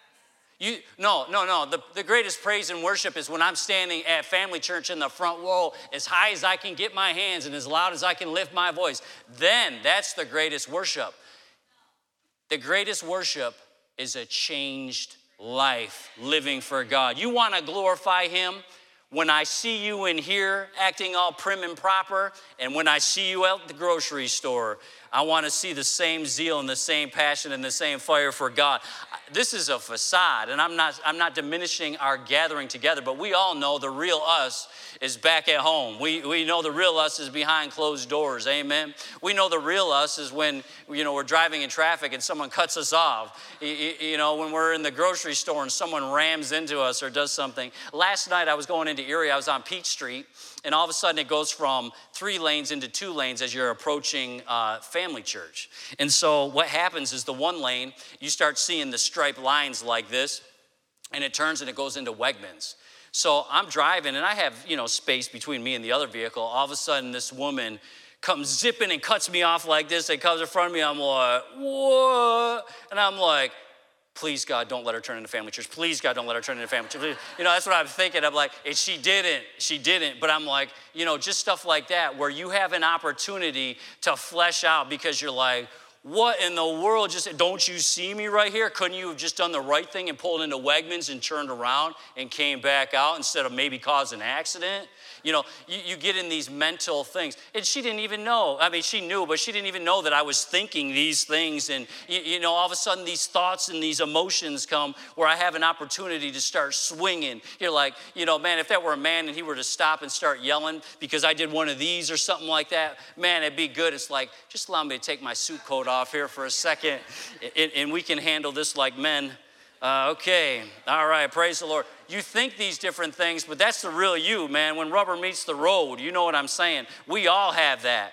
The greatest praise and worship is when I'm standing at Family Church in the front row as high as I can get my hands and as loud as I can lift my voice. Then that's the greatest worship. The greatest worship is a changed life living for God. You want to glorify him? When I see you in here acting all prim and proper, and when I see you at the grocery store, I want to see the same zeal and the same passion and the same fire for God. This is a facade, and I'm not diminishing our gathering together, but we all know the real us is back at home. We know the real us is behind closed doors, amen? We know the real us is when, we're driving in traffic and someone cuts us off. When we're in the grocery store and someone rams into us or does something. Last night I was going into Erie, I was on Peach Street, and all of a sudden it goes from 3 lanes into 2 lanes as you're approaching Family Church. And so what happens is the one lane, you start seeing the striped lines like this, and it turns and it goes into Wegmans. So I'm driving, and I have, space between me and the other vehicle. All of a sudden, this woman comes zipping and cuts me off like this. It comes in front of me. I'm like, what? And I'm like, please, God, don't let her turn into Family Church. Please, God, don't let her turn into Family Church. That's what I'm thinking. I'm like, and she didn't. But I'm like, just stuff like that where you have an opportunity to flesh out because you're like, what in the world? Just don't you see me right here? Couldn't you have just done the right thing and pulled into Wegmans and turned around and came back out instead of maybe causing an accident? You get in these mental things. And she didn't even know. I mean, she knew, but she didn't even know that I was thinking these things. And, all of a sudden these thoughts and these emotions come where I have an opportunity to start swinging. You're like, man, if that were a man and he were to stop and start yelling because I did one of these or something like that, man, it'd be good. It's like, just allow me to take my suit coat off here for a second and we can handle this like men. Okay, all right, praise the Lord. You think these different things, but that's the real you, man. When rubber meets the road, you know what I'm saying? We all have that.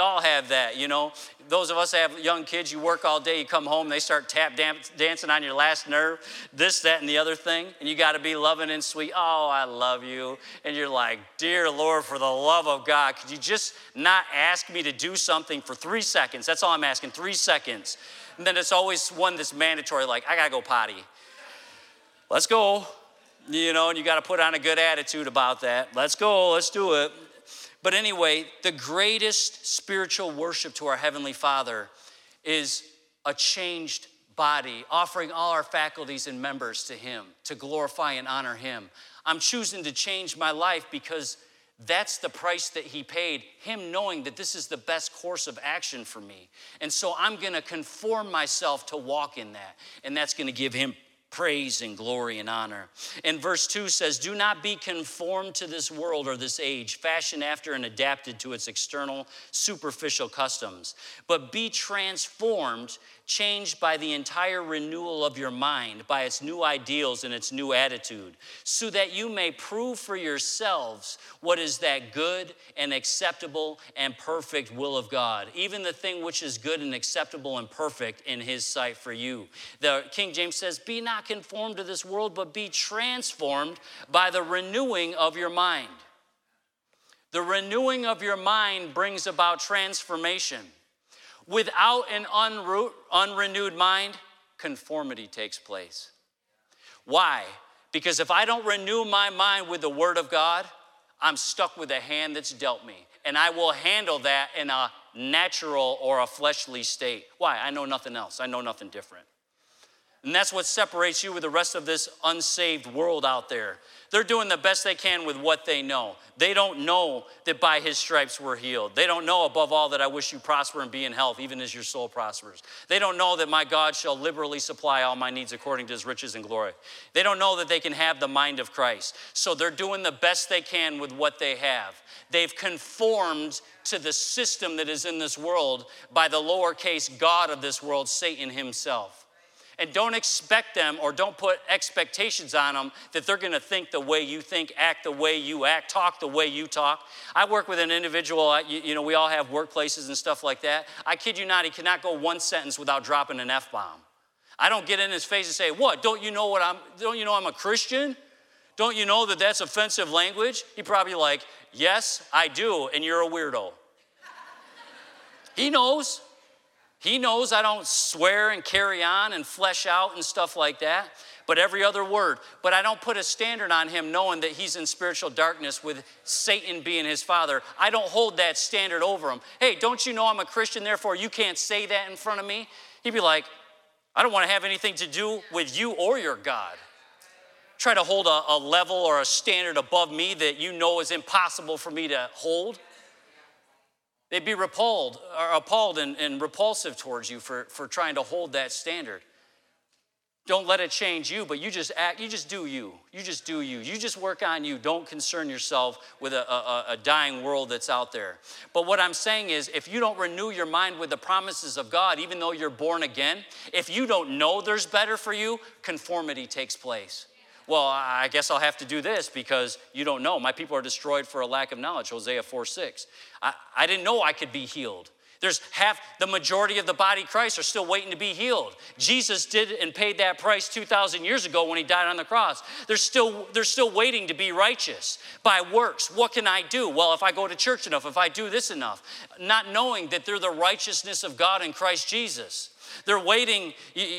Those of us that have young kids, you work all day, you come home, they start tap dancing on your last nerve, this, that, and the other thing, and you got to be loving and sweet. Oh, I love you. And you're like, dear Lord, for the love of God, could you just not ask me to do something for 3 seconds? That's all I'm asking, 3 seconds. And then it's always one that's mandatory, like, I got to go potty. Let's go. And you got to put on a good attitude about that. Let's go, let's do it. But anyway, the greatest spiritual worship to our Heavenly Father is a changed body, offering all our faculties and members to Him, to glorify and honor Him. I'm choosing to change my life because That's the price that he paid, him knowing that this is the best course of action for me. And so I'm going to conform myself to walk in that. And that's going to give him praise and glory and honor. And verse 2 says, do not be conformed to this world or this age, fashioned after and adapted to its external, superficial customs, but be transformed, changed by the entire renewal of your mind, by its new ideals and its new attitude, so that you may prove for yourselves what is that good and acceptable and perfect will of God, even the thing which is good and acceptable and perfect in his sight for you. The King James says, be not conformed to this world, but be transformed by the renewing of your mind. The renewing of your mind brings about transformation. Without an unrenewed mind, conformity takes place. Why? Because if I don't renew my mind with the word of God, I'm stuck with the hand that's dealt me. And I will handle that in a natural or a fleshly state. Why? I know nothing else. I know nothing different. And that's what separates you with the rest of this unsaved world out there. They're doing the best they can with what they know. They don't know that by his stripes we're healed. They don't know, above all, that I wish you prosper and be in health, even as your soul prospers. They don't know that my God shall liberally supply all my needs according to his riches and glory. They don't know that they can have the mind of Christ. So they're doing the best they can with what they have. They've conformed to the system that is in this world by the lowercase God of this world, Satan himself. And don't expect them, or don't put expectations on them that they're going to think the way you think, act the way you act, talk the way you talk. I work with an individual, we all have workplaces and stuff like that. I kid you not, he cannot go one sentence without dropping an F-bomb. I don't get in his face and say, what, don't you know I'm a Christian? Don't you know that that's offensive language? He probably like, yes, I do, and you're a weirdo. He knows. He knows I don't swear and carry on and flesh out and stuff like that, but every other word. But I don't put a standard on him knowing that he's in spiritual darkness with Satan being his father. I don't hold that standard over him. Hey, don't you know I'm a Christian, therefore you can't say that in front of me? He'd be like, I don't want to have anything to do with you or your God. Try to hold a level or a standard above me that you know is impossible for me to hold. They'd be appalled and repulsive towards you for trying to hold that standard. Don't let it change you, but you just act, you just do you. You just do you. You just work on you. Don't concern yourself with a dying world that's out there. But what I'm saying is, if you don't renew your mind with the promises of God, even though you're born again, if you don't know there's better for you, conformity takes place. Well, I guess I'll have to do this because you don't know. My people are destroyed for a lack of knowledge, Hosea 4:6. I didn't know I could be healed. The majority of the body of Christ are still waiting to be healed. Jesus did and paid that price 2,000 years ago when he died on the cross. They're still waiting to be righteous by works. What can I do? Well, if I go to church enough, if I do this enough, not knowing that they're the righteousness of God in Christ Jesus. They're waiting,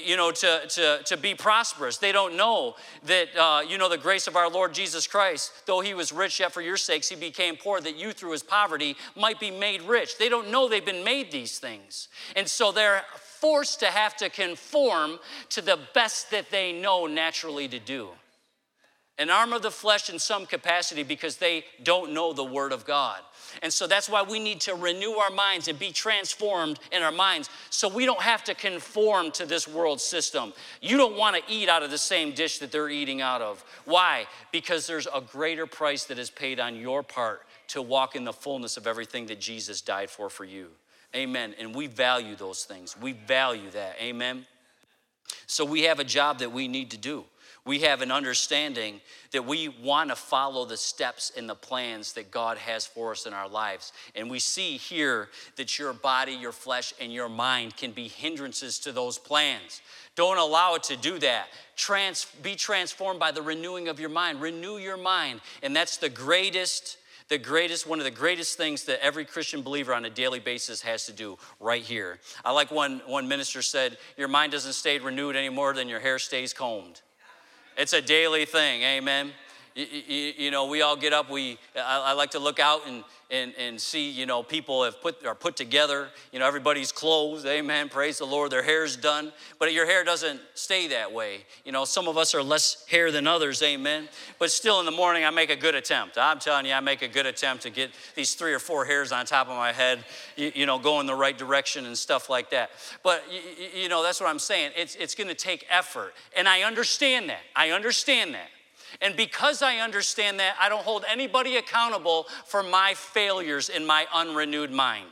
to be prosperous. They don't know that, the grace of our Lord Jesus Christ, though he was rich, yet for your sakes he became poor, that you through his poverty might be made rich. They don't know they've been made these things. And so they're forced to have to conform to the best that they know naturally to do. An arm of the flesh in some capacity because they don't know the word of God. And so that's why we need to renew our minds and be transformed in our minds so we don't have to conform to this world system. You don't want to eat out of the same dish that they're eating out of. Why? Because there's a greater price that is paid on your part to walk in the fullness of everything that Jesus died for you. Amen. And we value those things. We value that. Amen. So we have a job that we need to do. We have an understanding that we want to follow the steps and the plans that God has for us in our lives. And we see here that your body, your flesh, and your mind can be hindrances to those plans. Don't allow it to do that. Be transformed by the renewing of your mind. Renew your mind. And that's one of the greatest things that every Christian believer on a daily basis has to do right here. I like one minister said, your mind doesn't stay renewed any more than your hair stays combed. It's a daily thing, amen? You know, we all get up. I like to look out and see, you know, people are put together. You know, everybody's clothes. Amen. Praise the Lord. Their hair's done. But your hair doesn't stay that way. You know, some of us are less hair than others. Amen. But still, in the morning, I make a good attempt. I'm telling you, I make a good attempt to get these 3 or 4 hairs on top of my head, you know, go in the right direction and stuff like that. But you know, that's what I'm saying. It's going to take effort, and I understand that. I understand that. And because I understand that, I don't hold anybody accountable for my failures in my unrenewed mind.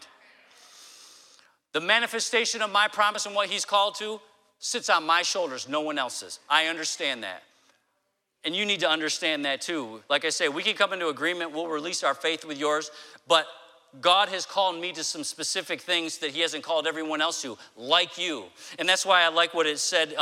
The manifestation of my promise and what he's called to sits on my shoulders, no one else's. I understand that. And you need to understand that too. Like I say, we can come into agreement, we'll release our faith with yours, but God has called me to some specific things that he hasn't called everyone else to, like you. And that's why I like what it said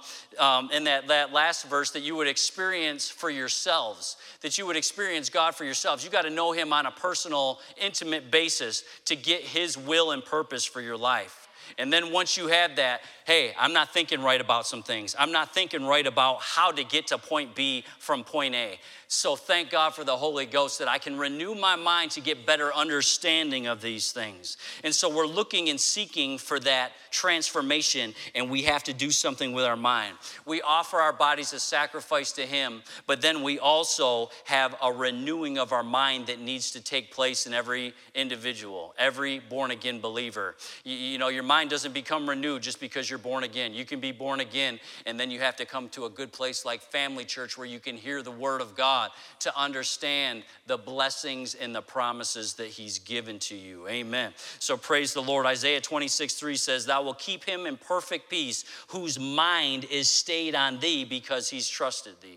in that last verse, that you would experience for yourselves, that you would experience God for yourselves. You got to know him on a personal, intimate basis to get his will and purpose for your life. And then once you have that, hey, I'm not thinking right about some things. I'm not thinking right about how to get to point B from point A. So thank God for the Holy Ghost that I can renew my mind to get better understanding of these things. And so we're looking and seeking for that transformation, and we have to do something with our mind. We offer our bodies as sacrifice to him, but then we also have a renewing of our mind that needs to take place in every individual, every born-again believer. You know, your mind doesn't become renewed just because you're born again. You can be born again, and then you have to come to a good place like Family Church where you can hear the word of God to understand the blessings and the promises that he's given to you. Amen. So praise the Lord. Isaiah 26:3 says, thou will keep him in perfect peace, whose mind is stayed on thee because he's trusted thee.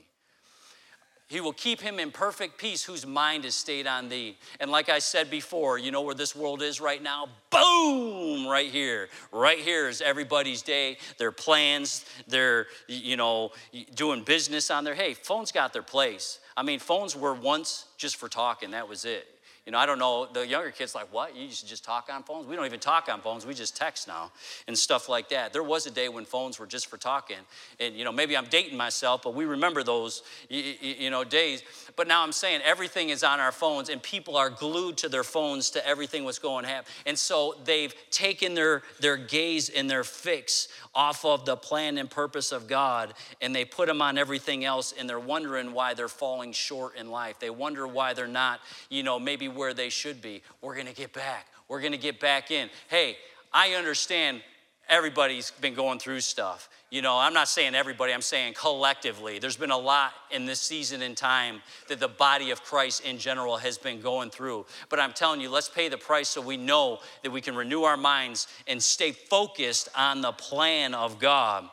He will keep him in perfect peace whose mind is stayed on thee. And like I said before, you know where this world is right now? Boom, right here. Right here is everybody's day, their plans, their, you know, doing business on their, hey, phones got their place. I mean, phones were once just for talking, that was it. You know, I don't know, the younger kids like, what? You used to just talk on phones? We don't even talk on phones, we just text now and stuff like that. There was a day when phones were just for talking. And, you know, maybe I'm dating myself, but we remember those, you know, days. But now I'm saying everything is on our phones, and people are glued to their phones to everything what's going to happen. And so they've taken their gaze and their fix off of the plan and purpose of God, and they put them on everything else, and they're wondering why they're falling short in life. They wonder why they're not, you know, maybe where they should be. We're going to get back. We're going to get back in. Hey, I understand everybody's been going through stuff. You know, I'm not saying everybody, I'm saying collectively. There's been a lot in this season in time that the body of Christ in general has been going through. But I'm telling you, let's pay the price so we know that we can renew our minds and stay focused on the plan of God.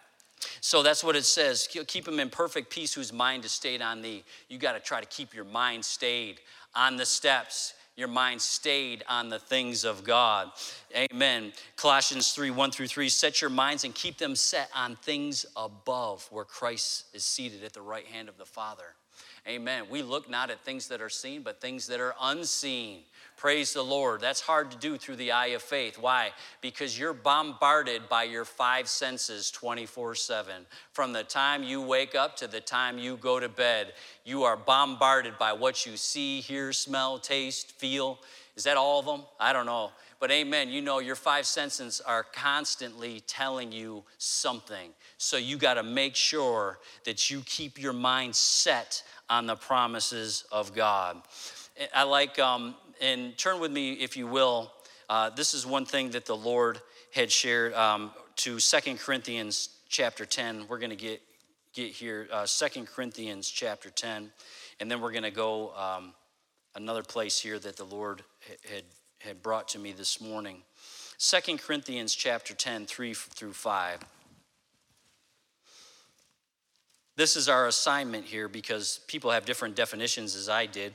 So that's what it says. Keep him in perfect peace whose mind is stayed on thee. You got to try to keep your mind stayed on the steps. Your mind stayed on the things of God. Amen. Colossians 3:1-3, set your minds and keep them set on things above, where Christ is seated at the right hand of the Father. Amen. We look not at things that are seen, but things that are unseen. Praise the Lord. That's hard to do through the eye of faith. Why? Because you're bombarded by your 5 senses 24/7. From the time you wake up to the time you go to bed, you are bombarded by what you see, hear, smell, taste, feel. Is that all of them? I don't know. But amen, you know your 5 senses are constantly telling you something. So you got to make sure that you keep your mind set on the promises of God. I like, and turn with me, if you will. This is one thing that the Lord had shared to 2 Corinthians chapter 10. We're going to get here, 2 Corinthians chapter 10. And then we're going to go another place here that the Lord had brought to me this morning. 2 Corinthians chapter 10, 3-5. This is our assignment here because people have different definitions as I did.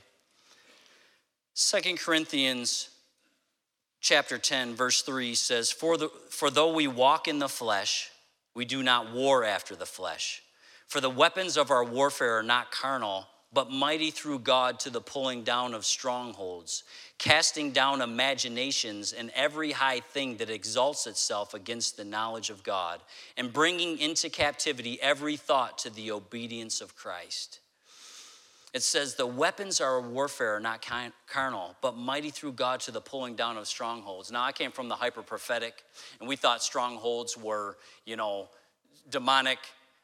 2 Corinthians chapter 10, verse 3 says, For though we walk in the flesh, we do not war after the flesh. For the weapons of our warfare are not carnal, but mighty through God to the pulling down of strongholds, casting down imaginations and every high thing that exalts itself against the knowledge of God, and bringing into captivity every thought to the obedience of Christ. It says the weapons of our warfare are not carnal, but mighty through God to the pulling down of strongholds. Now, I came from the hyper-prophetic, and we thought strongholds were, demonic,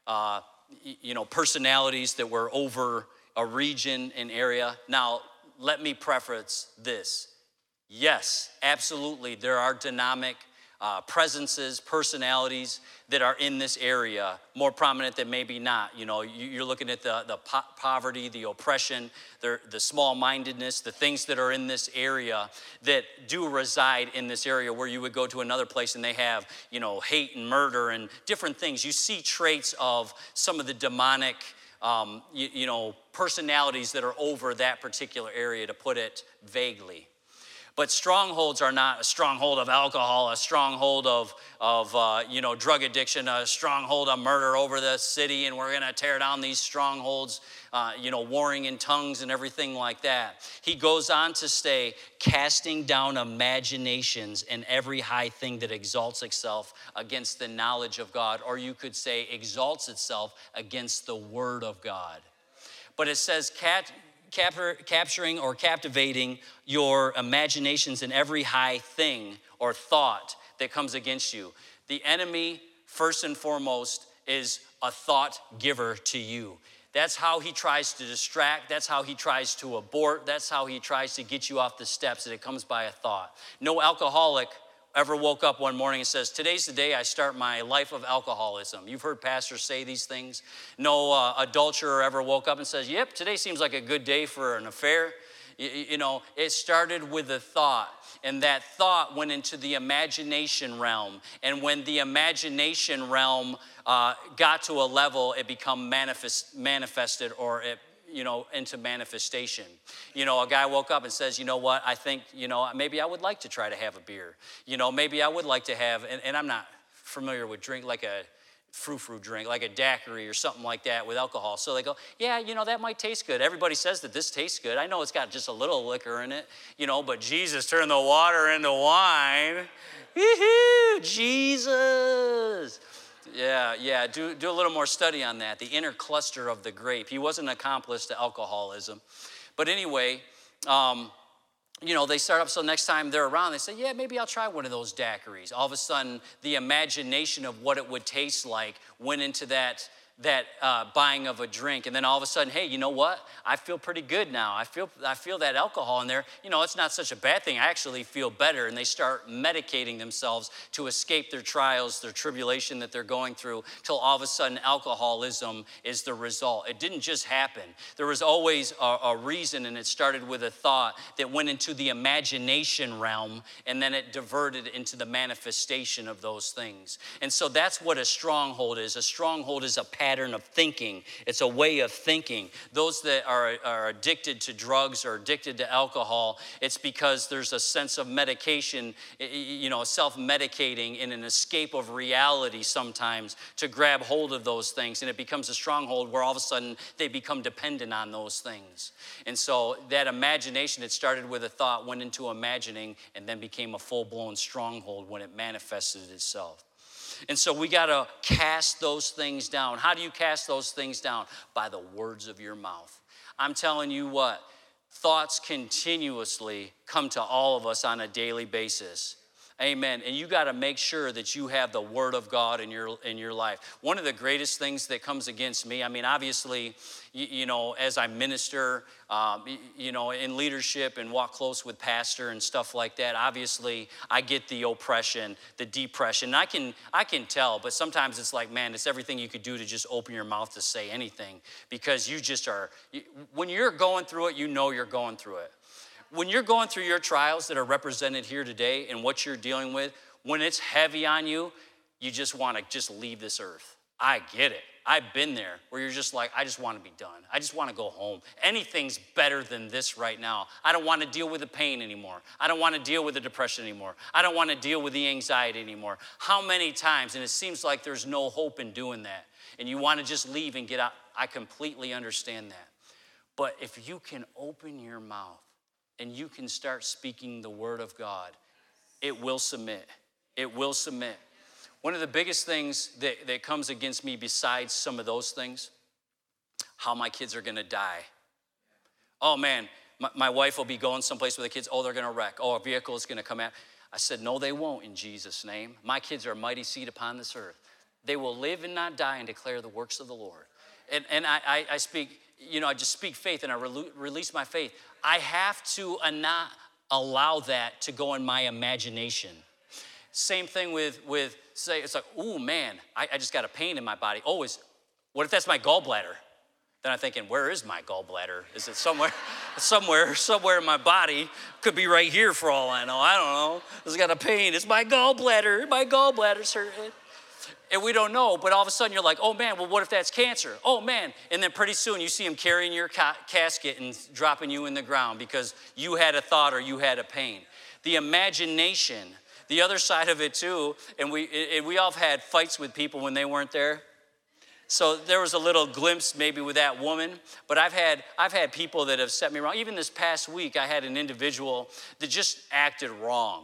personalities that were over a region and area. Now, let me preface this. Yes, absolutely, there are dynamic presences, personalities that are in this area, more prominent than maybe not. You're looking at the poverty, the oppression, the small-mindedness, the things that are in this area that do reside in this area, where you would go to another place and they have, hate and murder and different things. You see traits of some of the demonic, personalities that are over that particular area, to put it vaguely. But strongholds are not a stronghold of alcohol, a stronghold of drug addiction, a stronghold of murder over the city, and we're going to tear down these strongholds, warring in tongues and everything like that. He goes on to say, casting down imaginations and every high thing that exalts itself against the knowledge of God, or you could say exalts itself against the word of God. But it says capturing or captivating your imaginations in every high thing or thought that comes against you. The enemy, first and foremost, is a thought giver to you. That's how he tries to distract. That's how he tries to abort. That's how he tries to get you off the steps, that it comes by a thought. No alcoholic ever woke up one morning and says, today's the day I start my life of alcoholism. You've heard pastors say these things. No adulterer ever woke up and says, yep, today seems like a good day for an affair. It started with a thought, and that thought went into the imagination realm. And when the imagination realm got to a level, it became manifested, or it into manifestation. A guy woke up and says, you know what, I think, maybe I would like to try to have a beer. Maybe I would like to have, and I'm not familiar with drink, like a frou-frou drink, like a daiquiri or something like that with alcohol. So they go, yeah, that might taste good. Everybody says that this tastes good. I know it's got just a little liquor in it, but Jesus turned the water into wine. Woo-hoo, Jesus. Yeah, do a little more study on that, the inner cluster of the grape. He wasn't an accomplice to alcoholism. But anyway, they start up, so next time they're around, they say, yeah, maybe I'll try one of those daiquiris. All of a sudden, the imagination of what it would taste like went into that buying of a drink, and then all of a sudden, hey, you know what? I feel pretty good now. I feel that alcohol in there. It's not such a bad thing. I actually feel better, and they start medicating themselves to escape their trials, their tribulation that they're going through, till all of a sudden alcoholism is the result. It didn't just happen. There was always a reason, and it started with a thought that went into the imagination realm, and then it diverted into the manifestation of those things. And so that's what a stronghold is. A stronghold is a pattern of thinking. It's a way of thinking. Those that are addicted to drugs or addicted to alcohol, it's because there's a sense of medication, self-medicating in an escape of reality sometimes to grab hold of those things. And it becomes a stronghold where all of a sudden they become dependent on those things. And so that imagination, it started with a thought, went into imagining, and then became a full-blown stronghold when it manifested itself. And so we got to cast those things down. How do you cast those things down? By the words of your mouth. I'm telling you what, thoughts continuously come to all of us on a daily basis. Amen. And you got to make sure that you have the word of God in your life. One of the greatest things that comes against me, obviously, as I minister, in leadership and walk close with pastor and stuff like that, obviously I get the oppression, the depression. I can tell, but sometimes it's like, man, it's everything you could do to just open your mouth to say anything, because you just are, when you're going through it, you're going through it. When you're going through your trials that are represented here today and what you're dealing with, when it's heavy on you, you just want to just leave this earth. I get it. I've been there where you're just like, I just want to be done. I just want to go home. Anything's better than this right now. I don't want to deal with the pain anymore. I don't want to deal with the depression anymore. I don't want to deal with the anxiety anymore. How many times, and it seems like there's no hope in doing that, and you want to just leave and get out. I completely understand that. But if you can open your mouth and you can start speaking the word of God, it will submit. It will submit. One of the biggest things that comes against me besides some of those things, how my kids are going to die. Oh man, my wife will be going someplace with the kids. Oh, they're gonna wreck. Oh, a vehicle is gonna come out. I said, no, they won't in Jesus' name. My kids are a mighty seed upon this earth. They will live and not die and declare the works of the Lord. And I speak, I just speak faith and I release my faith. I have to not allow that to go in my imagination. Same thing with say, it's like, oh man, I just got a pain in my body. Oh, what if that's my gallbladder? Then I'm thinking, where is my gallbladder? Is it somewhere in my body? Could be right here for all I know. I don't know. It's got a pain. It's my gallbladder. My gallbladder's hurting. And we don't know, but all of a sudden you're like, oh man, well, what if that's cancer? Oh man. And then pretty soon you see him carrying your casket and dropping you in the ground because you had a thought or you had a pain. The imagination, the other side of it too, and we all have had fights with people when they weren't there. So there was a little glimpse maybe with that woman, but I've had people that have set me wrong. Even this past week, I had an individual that just acted wrong.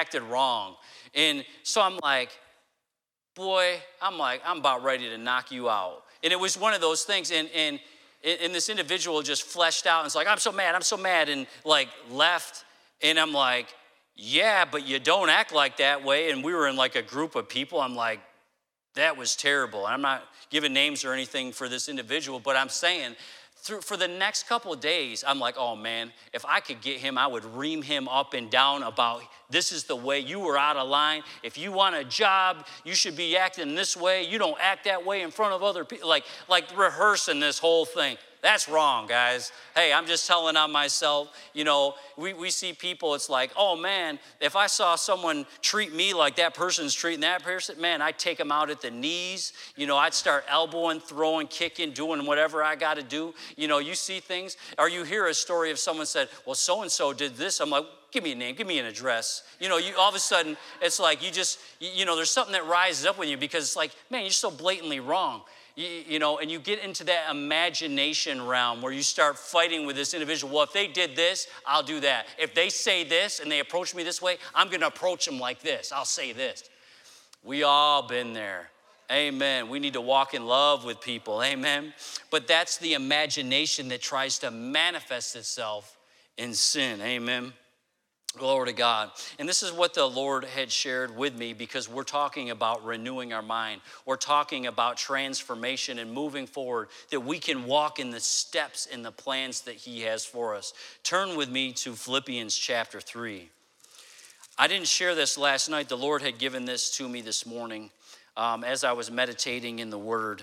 And so I'm like, boy, I'm about ready to knock you out. And it was one of those things, and this individual just fleshed out and it's like, I'm so mad, and like left. And I'm like, yeah, but you don't act like that way. And we were in like a group of people. I'm like, that was terrible. And I'm not giving names or anything for this individual, but I'm saying for the next couple of days, I'm like, oh man, if I could get him, I would ream him up and down about this is the way. You were out of line. If you want a job, you should be acting this way. You don't act that way in front of other people. Like rehearsing this whole thing. That's wrong, guys. Hey, I'm just telling on myself. We see people, it's like, oh man, if I saw someone treat me like that person's treating that person, man, I'd take them out at the knees. I'd start elbowing, throwing, kicking, doing whatever I got to do. You see things, or you hear a story of someone said, well, so-and-so did this. I'm like, give me a name, give me an address. You all of a sudden, it's like there's something that rises up with you because it's like, man, you're so blatantly wrong. And you get into that imagination realm where you start fighting with this individual. Well, if they did this, I'll do that. If they say this and they approach me this way, I'm going to approach them like this. I'll say this. We all been there. Amen. We need to walk in love with people. Amen. But that's the imagination that tries to manifest itself in sin. Amen. Glory to God. And this is what the Lord had shared with me because we're talking about renewing our mind. We're talking about transformation and moving forward, that we can walk in the steps and the plans that He has for us. Turn with me to Philippians chapter 3. I didn't share this last night. The Lord had given this to me this morning as I was meditating in the Word.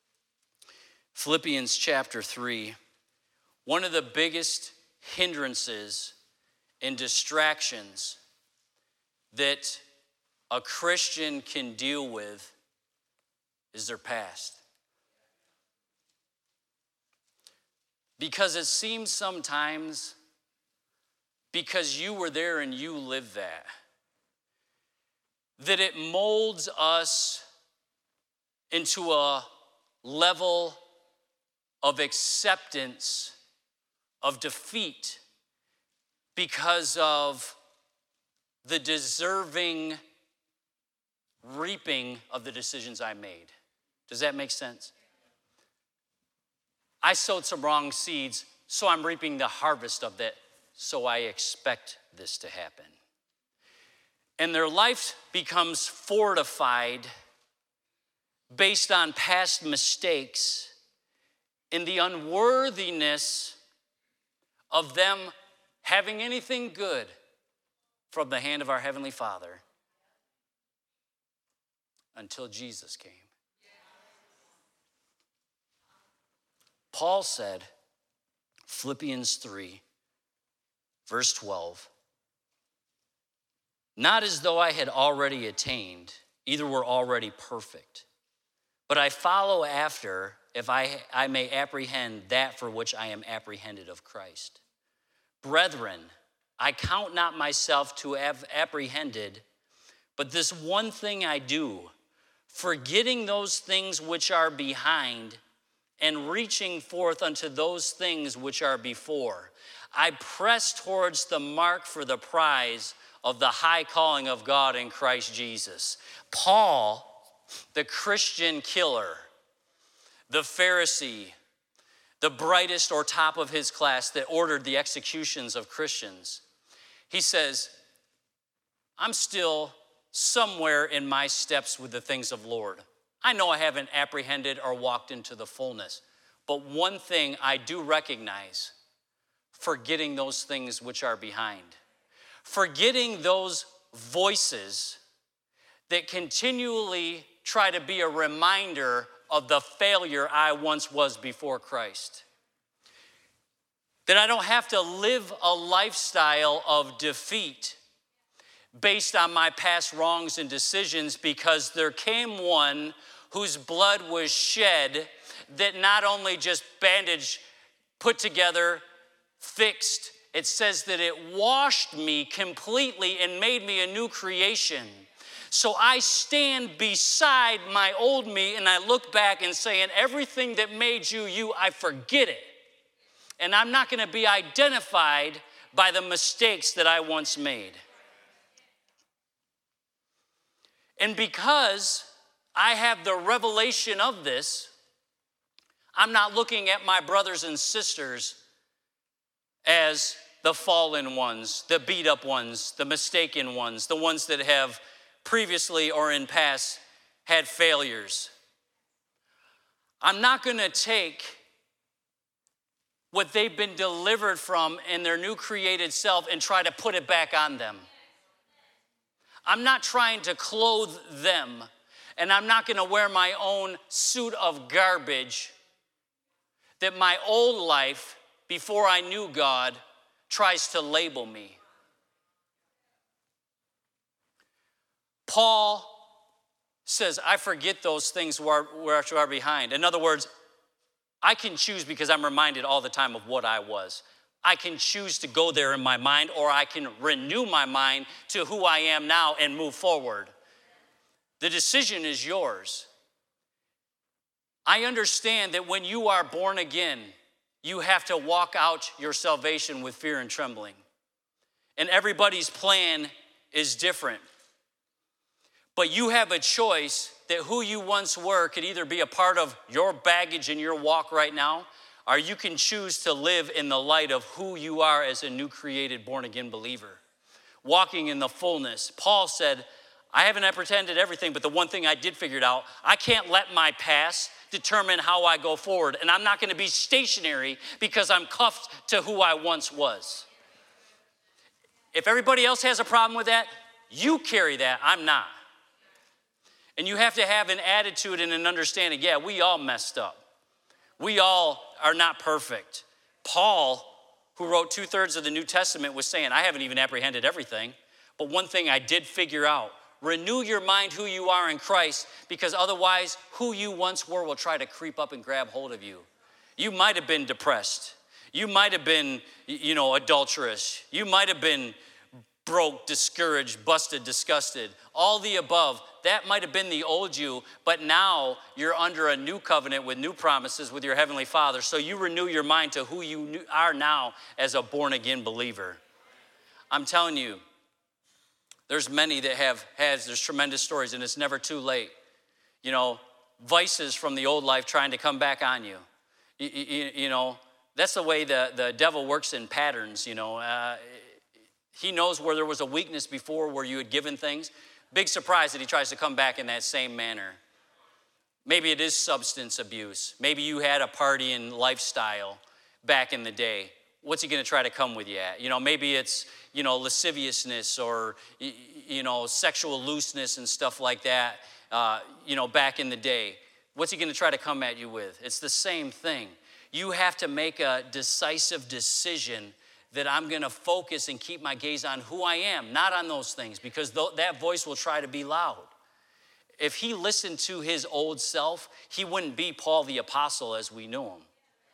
Philippians chapter 3. One of the biggest hindrances and distractions that a Christian can deal with is their past. Because it seems sometimes, because you were there and you lived that it molds us into a level of acceptance of defeat because of the deserving reaping of the decisions I made. Does that make sense? I sowed some wrong seeds, so I'm reaping the harvest of that, so I expect this to happen. And their life becomes fortified based on past mistakes in the unworthiness of them having anything good from the hand of our Heavenly Father until Jesus came. Paul said, Philippians 3, verse 12, not as though I had already attained, either were already perfect, but I follow after if I may apprehend that for which I am apprehended of Christ. Brethren, I count not myself to have apprehended, but this one thing I do, forgetting those things which are behind and reaching forth unto those things which are before. I press towards the mark for the prize of the high calling of God in Christ Jesus. Paul, the Christian killer, the Pharisee, the brightest or top of his class that ordered the executions of Christians. He says, I'm still somewhere in my steps with the things of Lord. I know I haven't apprehended or walked into the fullness, but one thing I do recognize, forgetting those things which are behind. Forgetting those voices that continually try to be a reminder of the failure I once was before Christ. That I don't have to live a lifestyle of defeat based on my past wrongs and decisions, because there came one whose blood was shed that not only just bandaged, put together, fixed, it says that it washed me completely and made me a new creation. So I stand beside my old me and I look back and say, and everything that made you, you, I forget it. And I'm not going to be identified by the mistakes that I once made. And because I have the revelation of this, I'm not looking at my brothers and sisters as the fallen ones, the beat up ones, the mistaken ones, the ones that have previously or in past had failures. I'm not going to take what they've been delivered from in their new created self and try to put it back on them. I'm not trying to clothe them, and I'm not going to wear my own suit of garbage that my old life, before I knew God, tries to label me. Paul says, I forget those things which are behind. In other words, I can choose, because I'm reminded all the time of what I was. I can choose to go there in my mind, or I can renew my mind to who I am now and move forward. The decision is yours. I understand that when you are born again, you have to walk out your salvation with fear and trembling. And everybody's plan is different. But you have a choice that who you once were could either be a part of your baggage in your walk right now, or you can choose to live in the light of who you are as a new created born-again believer, walking in the fullness. Paul said, I haven't apprehended everything, but the one thing I did figure out, I can't let my past determine how I go forward, and I'm not going to be stationary because I'm cuffed to who I once was. If everybody else has a problem with that, you carry that, I'm not. And you have to have an attitude and an understanding, yeah, we all messed up. We all are not perfect. Paul, who wrote 2/3 of the New Testament, was saying, I haven't even apprehended everything, but one thing I did figure out, renew your mind who you are in Christ, because otherwise who you once were will try to creep up and grab hold of you. You might have been depressed. You might have been, adulterous. You might have been broke, discouraged, busted, disgusted, all the above. That might have been the old you, but now you're under a new covenant with new promises with your Heavenly Father. So you renew your mind to who you are now as a born-again believer. I'm telling you, there's many that there's tremendous stories, and it's never too late. Vices from the old life trying to come back on you. That's the way the devil works in patterns, He knows where there was a weakness before, where you had given things. Big surprise that he tries to come back in that same manner. Maybe it is substance abuse. Maybe you had a partying lifestyle back in the day. What's he going to try to come with you at? Maybe it's, lasciviousness or, sexual looseness and stuff like that, back in the day. What's he going to try to come at you with? It's the same thing. You have to make a decisive decision that I'm going to focus and keep my gaze on who I am, not on those things, because that voice will try to be loud. If he listened to his old self, he wouldn't be Paul the Apostle as we knew him.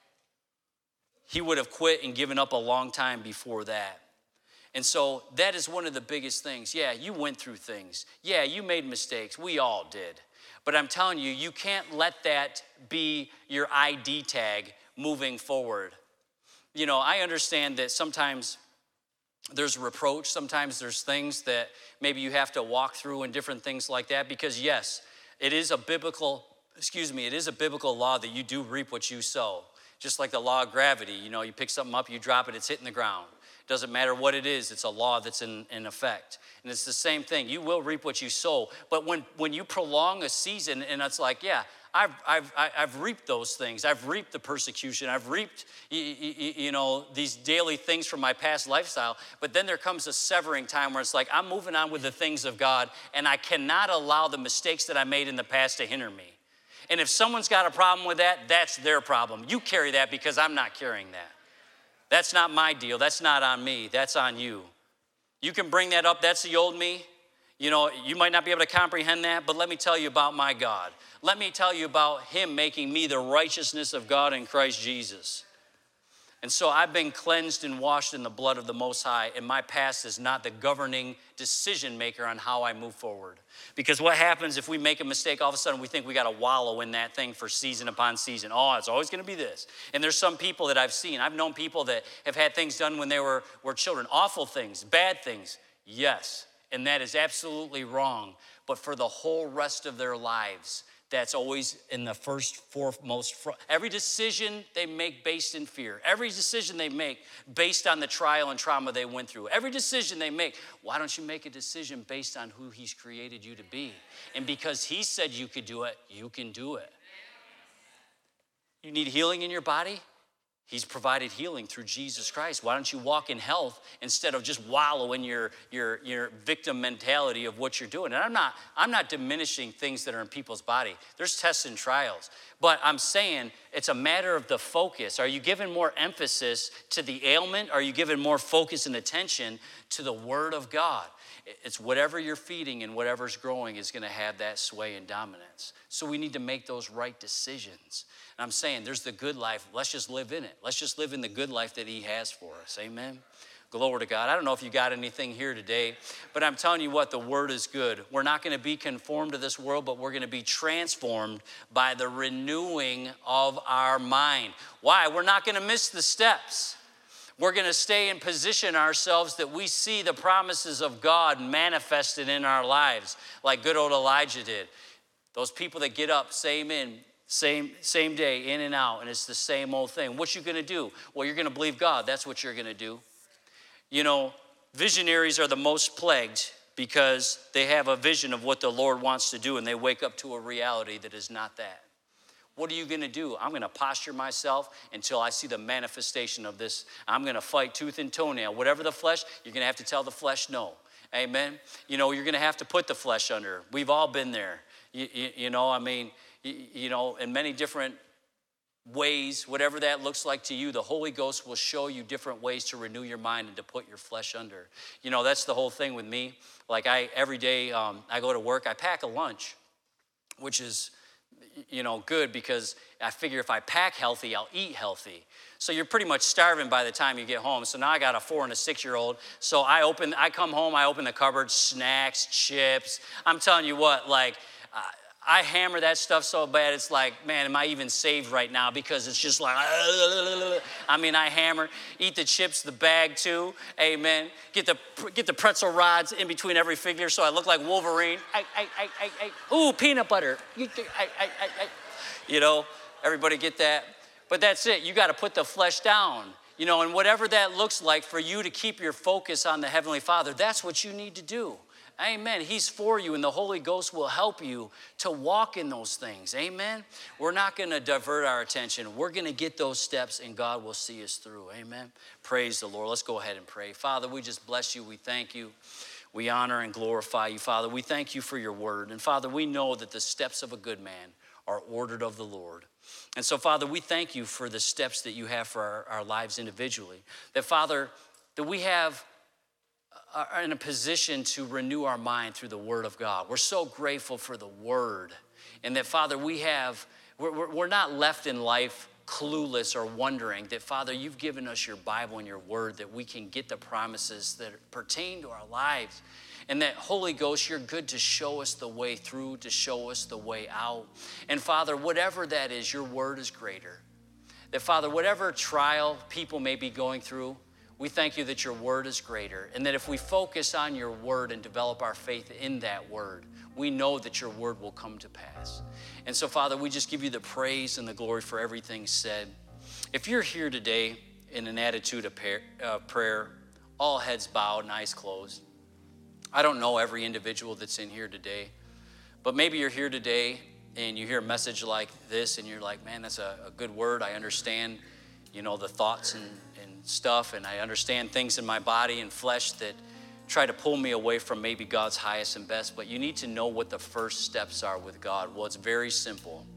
He would have quit and given up a long time before that. And so that is one of the biggest things. Yeah, you went through things. Yeah, you made mistakes. We all did. But I'm telling you, you can't let that be your ID tag moving forward. I understand that sometimes there's reproach, sometimes there's things that maybe you have to walk through and different things like that, because yes, it is a biblical law that you do reap what you sow. Just like the law of gravity, you know, you pick something up, you drop it, it's hitting the ground. It doesn't matter what it is, it's a law that's in effect. And it's the same thing. You will reap what you sow. But when you prolong a season, and it's like, yeah, I've reaped those things. I've reaped the persecution. I've reaped, you know, these daily things from my past lifestyle. But then there comes a severing time where it's like, I'm moving on with the things of God, and I cannot allow the mistakes that I made in the past to hinder me. And if someone's got a problem with that, that's their problem. You carry that because I'm not carrying that. That's not my deal. That's not on me. That's on you. You can bring that up. That's the old me. You know, you might not be able to comprehend that, but let me tell you about my God. Let me tell you about him making me the righteousness of God in Christ Jesus. And so I've been cleansed and washed in the blood of the Most High, and my past is not the governing decision maker on how I move forward. Because what happens if we make a mistake, all of a sudden we think we got to wallow in that thing for season upon season. Oh, it's always going to be this. And there's some people that I've seen. I've known people that have had things done when they were children. Awful things, bad things, yes. And that is absolutely wrong. But for the whole rest of their lives, that's always in the foremost. Every decision they make based in fear. Every decision they make based on the trial and trauma they went through. Every decision they make, why don't you make a decision based on who he's created you to be? And because he said you could do it, you can do it. You need healing in your body? He's provided healing through Jesus Christ. Why don't you walk in health instead of just wallow in your victim mentality of what you're doing? And I'm not diminishing things that are in people's body. There's tests and trials. But I'm saying it's a matter of the focus. Are you giving more emphasis to the ailment? Are you giving more focus and attention to the Word of God? It's whatever you're feeding and whatever's growing is going to have that sway and dominance. So we need to make those right decisions. And I'm saying there's the good life. Let's just live in it. Let's just live in the good life that he has for us. Amen. Glory to God. I don't know if you got anything here today, but I'm telling you what, the word is good. We're not going to be conformed to this world, but we're going to be transformed by the renewing of our mind. Why? We're not going to miss the steps. We're going to stay and position ourselves that we see the promises of God manifested in our lives like good old Elijah did. Those people that get up, same day, in and out, and it's the same old thing. What you going to do? Well, you're going to believe God. That's what you're going to do. You know, visionaries are the most plagued because they have a vision of what the Lord wants to do, and they wake up to a reality that is not that. What are you going to do? I'm going to posture myself until I see the manifestation of this. I'm going to fight tooth and toenail. Whatever the flesh, you're going to have to tell the flesh no. Amen? You know, you're going to have to put the flesh under. We've all been there. You know, I mean, you know, in many different ways, whatever that looks like to you, the Holy Ghost will show you different ways to renew your mind and to put your flesh under. You know, that's the whole thing with me. Like every day I go to work, I pack a lunch, which is, you know, good because I figure if I pack healthy, I'll eat healthy. So you're pretty much starving by the time you get home. So now I got a 4 and a 6-year-old. So I come home, I open the cupboard, snacks, chips. I'm telling you what, like, I hammer that stuff so bad, it's like, man, am I even saved right now? Because it's just like, I mean, I hammer, eat the chips, the bag too, amen. Get the pretzel rods in between every finger so I look like Wolverine. Ooh, peanut butter. You know, everybody get that? But that's it, you gotta put the flesh down. You know, and whatever that looks like for you to keep your focus on the Heavenly Father, that's what you need to do. Amen. He's for you, and the Holy Ghost will help you to walk in those things. Amen. We're not going to divert our attention. We're going to get those steps, and God will see us through. Amen. Praise the Lord. Let's go ahead and pray. Father, we just bless you. We thank you. We honor and glorify you, Father. We thank you for your word. And Father, we know that the steps of a good man are ordered of the Lord. And so, Father, we thank you for the steps that you have for our lives individually. That, Father, that we are in a position to renew our mind through the Word of God. We're so grateful for the Word. And that, Father, we're not left in life clueless or wondering that, Father, you've given us your Bible and your Word that we can get the promises that pertain to our lives. And that, Holy Ghost, you're good to show us the way through, to show us the way out. And, Father, whatever that is, your Word is greater. That, Father, whatever trial people may be going through, we thank you that your word is greater, and that if we focus on your word and develop our faith in that word, we know that your word will come to pass. And so, Father, we just give you the praise and the glory for everything said. If you're here today in an attitude of prayer, all heads bowed and eyes closed, I don't know every individual that's in here today, but maybe you're here today and you hear a message like this and you're like, man, that's a good word. I understand, the thoughts and stuff, and I understand things in my body and flesh that try to pull me away from maybe God's highest and best, but you need to know what the first steps are with God. Well, it's very simple.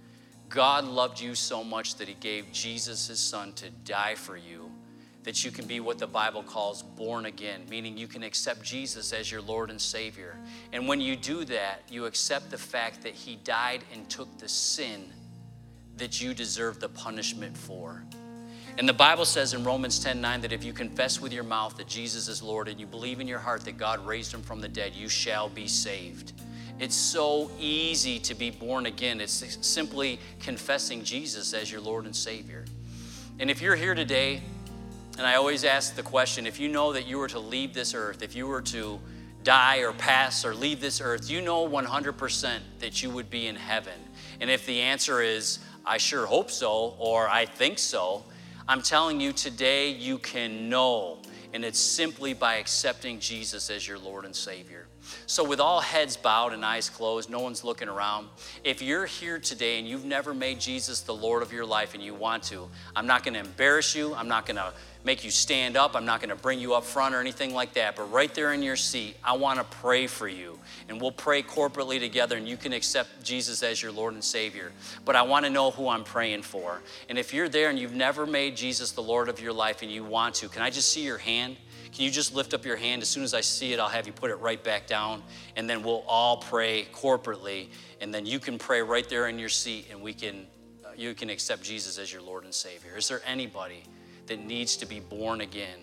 God loved you so much that he gave Jesus, his son, to die for you, that you can be what the Bible calls born again, meaning you can accept Jesus as your Lord and Savior. And when you do that, you accept the fact that he died and took the sin that you deserve the punishment for. And the Bible says in Romans 10:9 that if you confess with your mouth that Jesus is Lord and you believe in your heart that God raised him from the dead, you shall be saved. It's so easy to be born again. It's simply confessing Jesus as your Lord and Savior. And if you're here today, and I always ask the question, if you know that you were to leave this earth, if you were to die or pass or leave this earth, you know 100% that you would be in heaven. And if the answer is, I sure hope so, or I think so, I'm telling you today you can know. And it's simply by accepting Jesus as your Lord and Savior. So with all heads bowed and eyes closed, no one's looking around. If you're here today and you've never made Jesus the Lord of your life and you want to, I'm not going to embarrass you. I'm not going to make you stand up. I'm not going to bring you up front or anything like that. But right there in your seat, I want to pray for you. And we'll pray corporately together and you can accept Jesus as your Lord and Savior. But I want to know who I'm praying for. And if you're there and you've never made Jesus the Lord of your life and you want to, can I just see your hand? Can you just lift up your hand? As soon as I see it, I'll have you put it right back down. And then we'll all pray corporately. And then you can pray right there in your seat and you can accept Jesus as your Lord and Savior. Is there anybody that needs to be born again?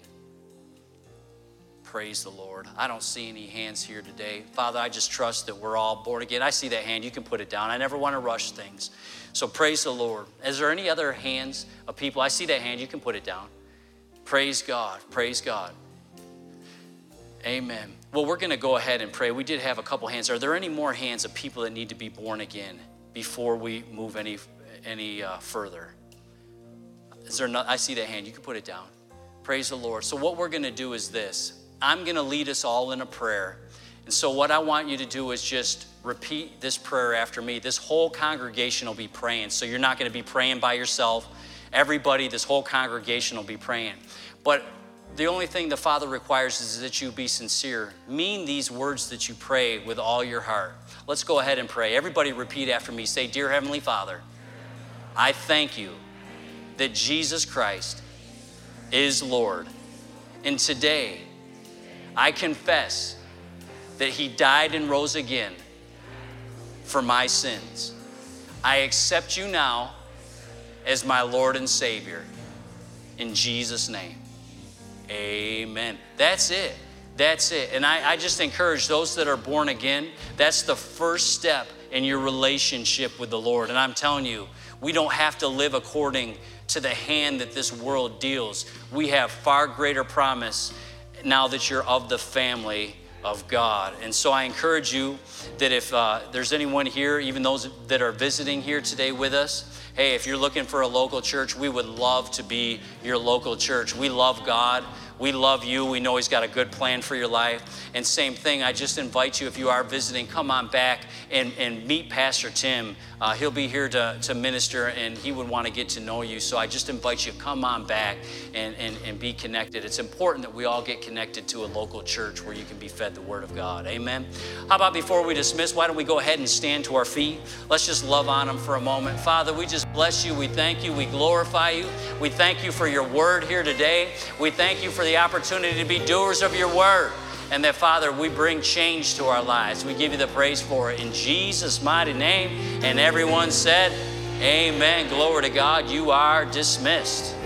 Praise the Lord. I don't see any hands here today. Father, I just trust that we're all born again. I see that hand. You can put it down. I never want to rush things. So praise the Lord. Is there any other hands of people? I see that hand. You can put it down. Praise God. Praise God. Amen. Well, we're going to go ahead and pray. We did have a couple hands. Are there any more hands of people that need to be born again before we move any further? Is there not? I see that hand. You can put it down. Praise the Lord. So what we're going to do is this. I'm going to lead us all in a prayer. And so what I want you to do is just repeat this prayer after me. This whole congregation will be praying. So you're not going to be praying by yourself. Everybody, this whole congregation will be praying. But the only thing the Father requires is that you be sincere. Mean these words that you pray with all your heart. Let's go ahead and pray. Everybody repeat after me. Say, Dear Heavenly Father, I thank you that Jesus Christ is Lord. And today, I confess that he died and rose again for my sins. I accept you now as my Lord and Savior. In Jesus' name. Amen. That's it. That's it. And I just encourage those that are born again, that's the first step in your relationship with the Lord. And I'm telling you, we don't have to live according to the hand that this world deals. We have far greater promise now that you're of the family of God. And so I encourage you that if there's anyone here, even those that are visiting here today with us, hey, if you're looking for a local church, we would love to be your local church. We love God. We love you. We know he's got a good plan for your life. And same thing, I just invite you, if you are visiting, come on back and meet Pastor Tim. He'll be here to minister, and he would want to get to know you. So I just invite you, come on back and be connected. It's important that we all get connected to a local church where you can be fed the Word of God. Amen. How about before we dismiss, why don't we go ahead and stand to our feet? Let's just love on him for a moment. Father, we just bless you. We thank you. We glorify you. We thank you for your word here today. We thank you for the opportunity to be doers of your word. And that, Father, we bring change to our lives. We give you the praise for it in Jesus' mighty name. And everyone said, amen. Glory to God. You are dismissed.